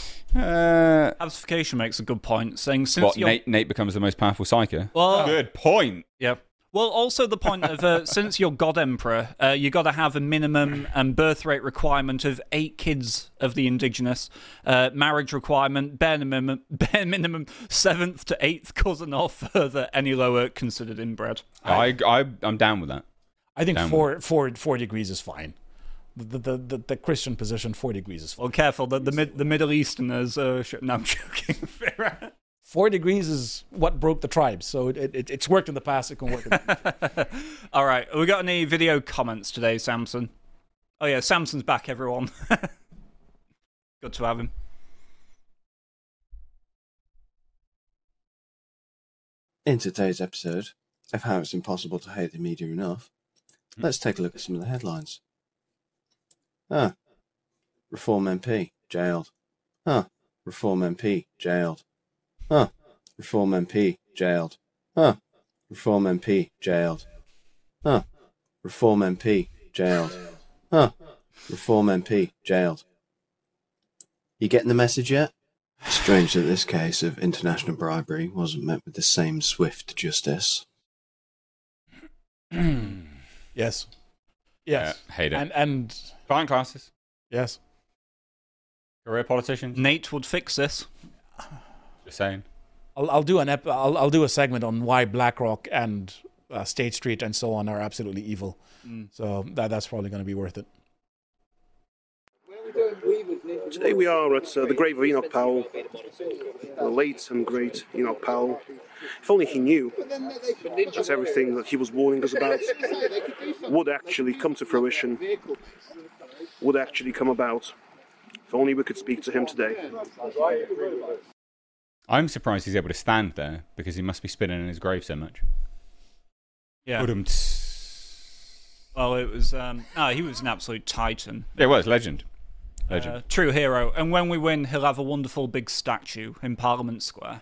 Uh, Absification makes a good point, saying since what, you're... Nate, Nate becomes the most powerful psyker? Well, good point. Yeah. Well, also the point of, uh, since you're God Emperor, uh, you got to have a minimum um, birth rate requirement of eight kids of the indigenous, uh, marriage requirement, bare minimum, bare minimum seventh to eighth cousin or further, any lower considered inbred. I, I, I'm down with that. I think down four, four, four degrees is fine. The, the the the Christian position, four degrees is fine. Well, careful, the, the, mid, the Middle Easterners, uh, sh- no, I'm joking. Four degrees is what broke the tribes, so it, it it's worked in the past. It can work in the future. All right, we got any video comments today, Samson? Oh yeah, Samson's back, everyone. Good to have him. In today's episode of How It's Impossible to Hate the Media Enough, let's take a look at some of the headlines. Ah, Reform M P jailed. Ah, Reform M P jailed. Huh. Reform M P jailed. Huh. Reform M P jailed. Huh. Reform M P jailed. Huh. Reform M P jailed. You getting the message yet? Strange that this case of international bribery wasn't met with the same swift justice. Yes. Yes. Yeah, hate it. And and fine classes. Yes. Career politicians. Nate would fix this. Just saying. I'll, I'll do an ep- I'll I'll do a segment on why BlackRock and uh, State Street and so on are absolutely evil. Mm. So that that's probably going to be worth it. Today we are at uh, the grave of Enoch Powell, the late and great Enoch Powell. If only he knew that everything that he was warning us about would actually come to fruition, would actually come about. If only we could speak to him today. I'm surprised he's able to stand there because he must be spinning in his grave so much. Yeah. Well, it was. Um, no, he was an absolute titan. It was legend. Legend. Uh, true hero. And when we win, he'll have a wonderful big statue in Parliament Square.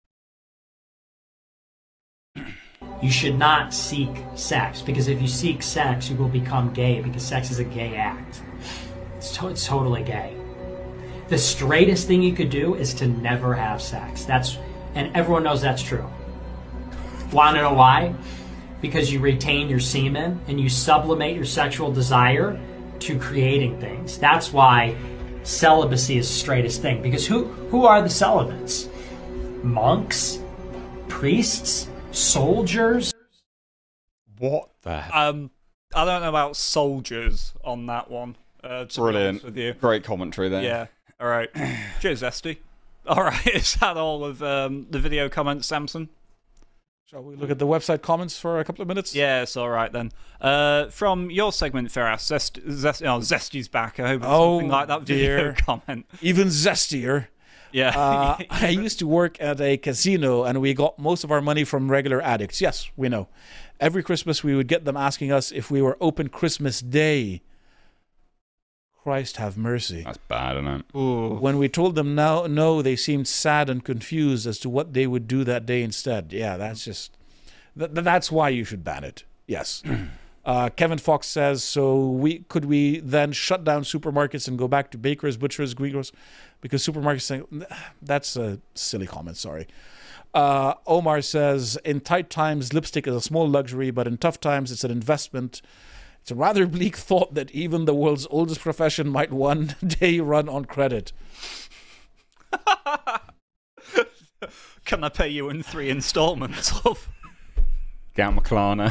You should not seek sex, because if you seek sex, you will become gay, because sex is a gay act. It's, to- it's totally gay. The straightest thing you could do is to never have sex. That's, and everyone knows that's true. Want to know why? Because you retain your semen and you sublimate your sexual desire to creating things. That's why celibacy is the straightest thing. Because who who are the celibates? Monks? Priests? Soldiers? What the hell? Um, I don't know about soldiers on that one. Uh, to Brilliant. Be honest with you. Great commentary there. Yeah. All right. Cheers, Esty. All right. Is that all of um, the video comments, Samson? Shall we look at the website comments for a couple of minutes? Yes, all right then. Uh, from your segment, Ferras, Zest, Zest, oh, Zesty's back. I hope it's oh, something like that video dear. comment. Even zestier. Yeah. uh, I used to work at a casino, and we got most of our money from regular addicts. Yes, we know. Every Christmas, we would get them asking us if we were open Christmas Day. Christ have mercy. That's bad, isn't it? Ooh. When we told them no, no, they seemed sad and confused as to what they would do that day instead. Yeah, that's just... Th- that's why you should ban it. Yes. uh, Kevin Fox says, so we could we then shut down supermarkets and go back to bakers, butchers, greengrocers? Because supermarkets saying... That's a silly comment, sorry. Uh, Omar says, in tight times, lipstick is a small luxury, but in tough times, it's an investment. It's a rather bleak thought that even the world's oldest profession might one day run on credit. Can I pay you in three installments, love? Get out my Klarna.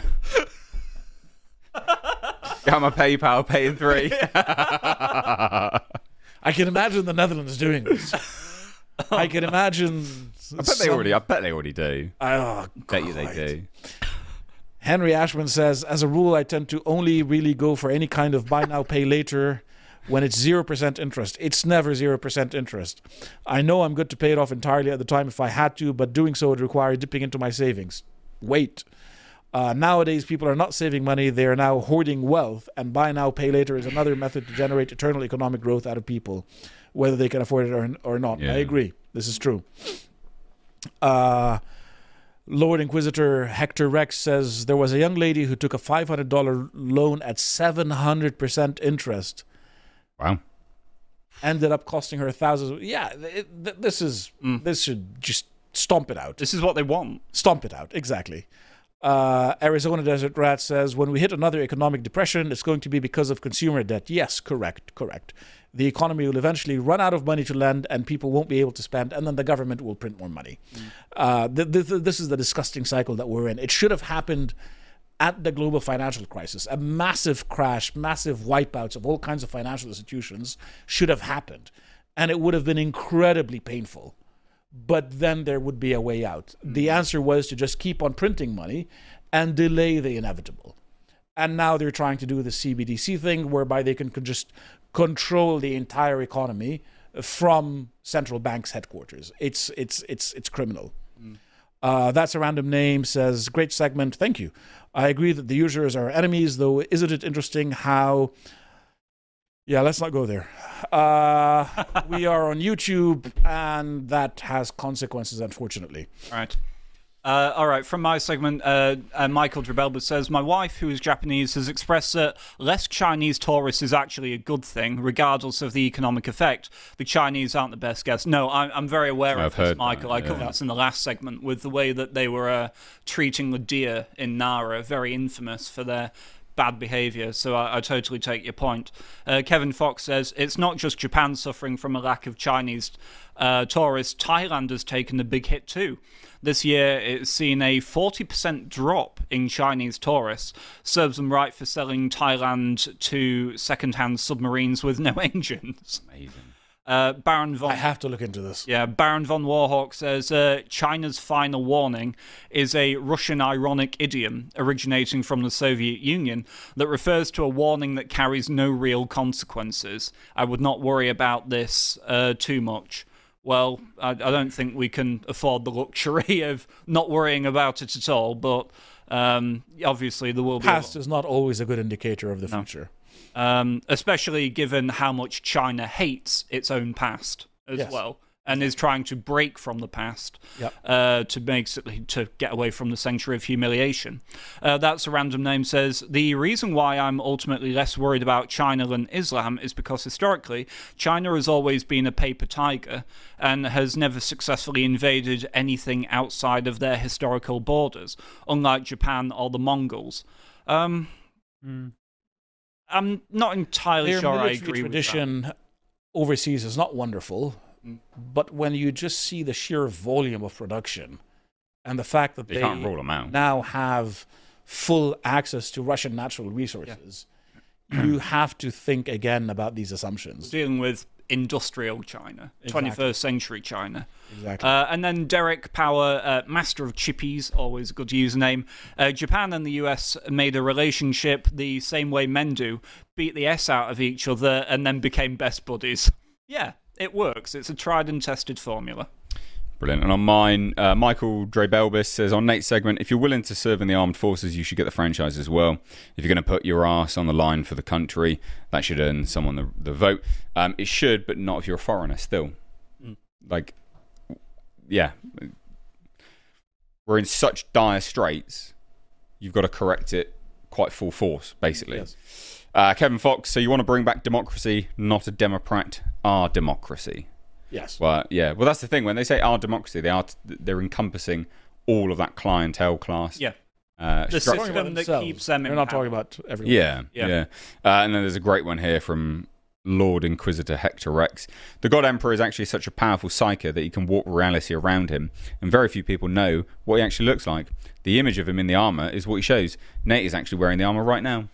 Get out my PayPal, pay in three. I can imagine the Netherlands doing this. Oh, I can imagine. I bet some... they already. I bet they already do. Oh, bet you they do. Henry Ashman says, as a rule, I tend to only really go for any kind of buy now, pay later when it's zero percent interest. It's never zero percent interest. I know I'm good to pay it off entirely at the time if I had to, but doing so would require dipping into my savings. Wait. Uh, nowadays, people are not saving money. They are now hoarding wealth, and buy now, pay later is another method to generate eternal economic growth out of people, whether they can afford it or, or not. Yeah. I agree. This is true. Uh... Lord Inquisitor Hector Rex says there was a young lady who took a five hundred dollars loan at seven hundred percent interest. Wow. Ended up costing her thousands. Yeah, it, this is mm. this should just stomp it out. This is what they want. Stomp it out, exactly. Uh, Arizona Desert Rat says, when we hit another economic depression, it's going to be because of consumer debt. Yes, correct, correct. The economy will eventually run out of money to lend and people won't be able to spend, and then the government will print more money. Mm. Uh, th- th- this is the disgusting cycle that we're in. It should have happened at the global financial crisis. A massive crash, massive wipeouts of all kinds of financial institutions should have happened, and it would have been incredibly painful. But then there would be a way out. The answer was to just keep on printing money and delay the inevitable. And now they're trying to do the C B D C thing, whereby they can just control the entire economy from central bank's headquarters. It's it's it's it's criminal. Mm. Uh, that's a random name, says, great segment, thank you. I agree that the users are enemies, though isn't it interesting how... Yeah, let's not go there. Uh, we are on YouTube, and that has consequences, unfortunately. All right. Uh, all right, from my segment, uh, uh, Michael Drabelba says, my wife, who is Japanese, has expressed that less Chinese tourists is actually a good thing, regardless of the economic effect. The Chinese aren't the best guests. No, I'm, I'm very aware I've of this, heard Michael. that, I covered yeah. this in the last segment with the way that they were uh, treating the deer in Nara, very infamous for their bad behaviour, so I, I totally take your point. Uh, Kevin Fox says, it's not just Japan suffering from a lack of Chinese uh, tourists. Thailand has taken a big hit too. This year, it's seen a forty percent drop in Chinese tourists. Serves them right for selling Thailand to second-hand submarines with no engines. Amazing. Uh, Baron von... I have to look into this. Yeah, Baron von Warhawk says, uh, China's final warning is a Russian ironic idiom originating from the Soviet Union that refers to a warning that carries no real consequences. I would not worry about this uh, too much. Well, I, I don't think we can afford the luxury of not worrying about it at all, but um, obviously there will be... Past is not always a good indicator of the No. future. Um, especially given how much China hates its own past as Yes. well, and is trying to break from the past Yep. uh, to make to get away from the century of humiliation. Uh, that's a random name. Says the reason why I'm ultimately less worried about China than Islam is because historically China has always been a paper tiger and has never successfully invaded anything outside of their historical borders, unlike Japan or the Mongols. Um, Mm. I'm not entirely Their sure I military agree with that. tradition overseas is not wonderful, Mm. but when you just see the sheer volume of production and the fact that You they can't rule them out. now have full access to Russian natural resources, you have to think again about these assumptions. Dealing with industrial China, Exactly. twenty-first century China. Exactly. Uh, and then Derek Power, uh, Master of Chippies, always a good username. Uh, Japan and the U S made a relationship the same way men do, beat the S out of each other, and then became best buddies. Yeah, it works. It's a tried and tested formula. Brilliant. And on mine, uh, Michael Drabelbis says, on Nate's segment, if you're willing to serve in the armed forces, you should get the franchise as well. If you're going to put your ass on the line for the country, that should earn someone the, the vote. Um, it should, but not if you're a foreigner still. Mm. Like, yeah. We're in such dire straits, you've got to correct it quite full force, basically. Yes. Uh, Kevin Fox, so you want to bring back democracy, not a Democrat, our democracy. Yes. Well, yeah. Well, that's the thing. When they say our democracy, they are t- they're encompassing all of that clientele class. Yeah. Uh, The structure. system that keeps them in We're not power. talking about everyone. Yeah, Yeah. yeah. Uh, and then there's a great one here from Lord Inquisitor Hector Rex. The God Emperor is actually such a powerful psyker that he can warp reality around him, and very few people know what he actually looks like. The image of him in the armour is what he shows. Nate is actually wearing the armour right now.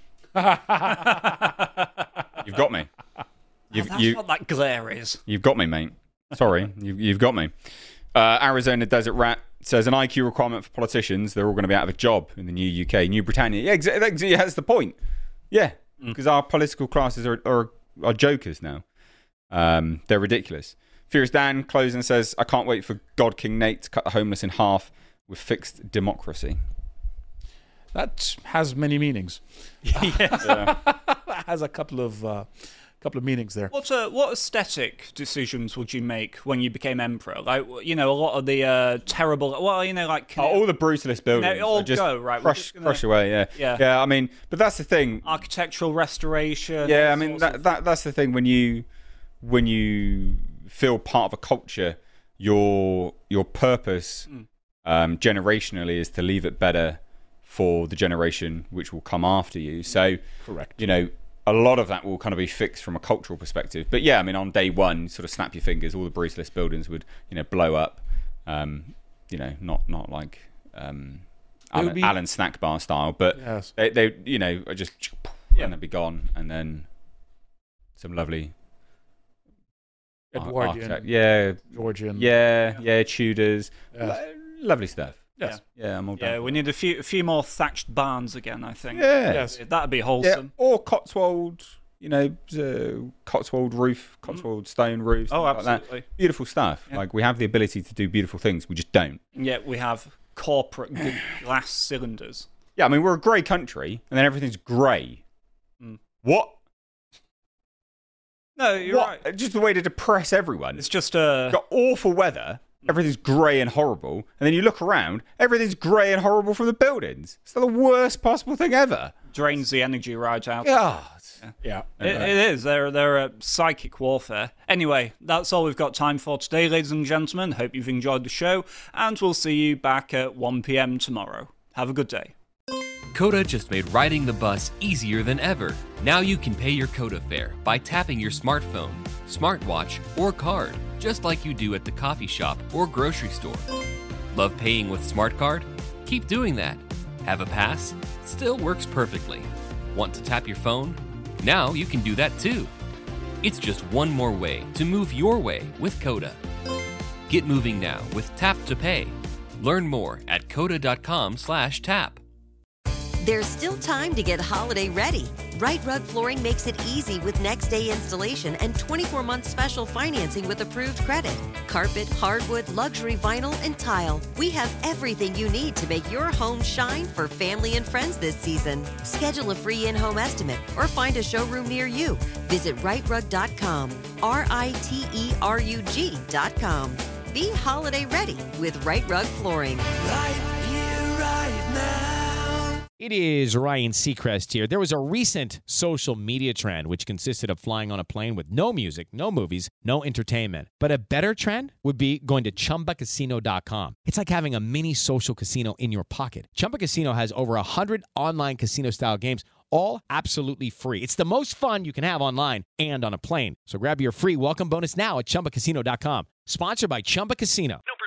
You've got me. You've, Oh, that's you, what that glare is. You've got me, mate. Sorry, you've, you've got me. Uh, Arizona Desert Rat says an I Q requirement for politicians. They're all going to be out of a job in the new U K, New Britannia. Yeah, exactly. Yeah, that's the point. Yeah, because our political classes are, are are jokers now. Um, they're ridiculous. Furious Dan closing says, I can't wait for God King Nate to cut the homeless in half with fixed democracy. That has many meanings. Yes. Yeah. That has a couple of uh, couple of meanings there. What uh, what aesthetic decisions would you make when you became emperor? Like, you know, a lot of the uh, terrible, well, you know, like Oh, all the brutalist buildings No, all are just go, right, we're crush, just gonna- crush away. Yeah. Yeah. yeah. I mean, but that's the thing. architectural restoration. Yeah, all I mean sorts that, of- that that's the thing when you when you feel part of a culture, your your purpose Mm. um, generationally is to leave it better for the generation which will come after you. So, correct. You know, a lot of that will kind of be fixed from a cultural perspective. But yeah, I mean, on day one, sort of snap your fingers, all the Brutalist buildings would, you know, blow up. Um, you know, not not like um, Alan, be... Alan Snack Bar style, but yes. they, they, you know, just yeah. and they'd be gone, and then some lovely Edwardian, architect. yeah, Georgian, yeah, yeah, yeah Tudors, yes. Lo- lovely stuff. Yes. Yeah, yeah, I'm all Yeah, down. we need a few a few more thatched barns again, I think. Yeah. Yes. That'd be wholesome. Yeah, or Cotswold, you know, uh, Cotswold roof, Cotswold stone roofs. Oh, like absolutely. that. Beautiful stuff. Yeah. Like, we have the ability to do beautiful things. We just don't. And yet we have corporate g- glass cylinders. Yeah, I mean, we're a grey country, and then everything's grey. Mm. What? No, you're what? right. Just a way to depress everyone. It's just uh, You've got awful weather. Everything's grey and horrible. And then you look around, everything's grey and horrible from the buildings. It's the worst possible thing ever. Drains the energy right out. God. Yeah. It, it is. They're, they're a psychic warfare. Anyway, that's all we've got time for today, ladies and gentlemen. Hope you've enjoyed the show, and we'll see you back at one p.m. tomorrow. Have a good day. Coda just made riding the bus easier than ever. Now you can pay your Coda fare by tapping your smartphone, smartwatch, or card, just like you do at the coffee shop or grocery store. Love paying with Smart Card? Keep doing that. Have a pass? Still works perfectly. Want to tap your phone? Now you can do that too. It's just one more way to move your way with Coda. Get moving now with Tap to Pay. Learn more at coda.com slash tap. There's still time to get holiday ready. Right Rug Flooring makes it easy with next day installation and twenty-four month special financing with approved credit. Carpet, hardwood, luxury vinyl, and tile. We have everything you need to make your home shine for family and friends this season. Schedule a free in-home estimate or find a showroom near you. Visit right rug dot com, R I T E R U G dot com. Be holiday ready with Right Rug Flooring. Right here, right now. It is Ryan Seacrest here. There was a recent social media trend which consisted of flying on a plane with no music, no movies, no entertainment. But a better trend would be going to Chumba Casino dot com. It's like having a mini social casino in your pocket. Chumba Casino has over one hundred online casino-style games, all absolutely free. It's the most fun you can have online and on a plane. So grab your free welcome bonus now at Chumba Casino dot com. Sponsored by Chumba Casino. No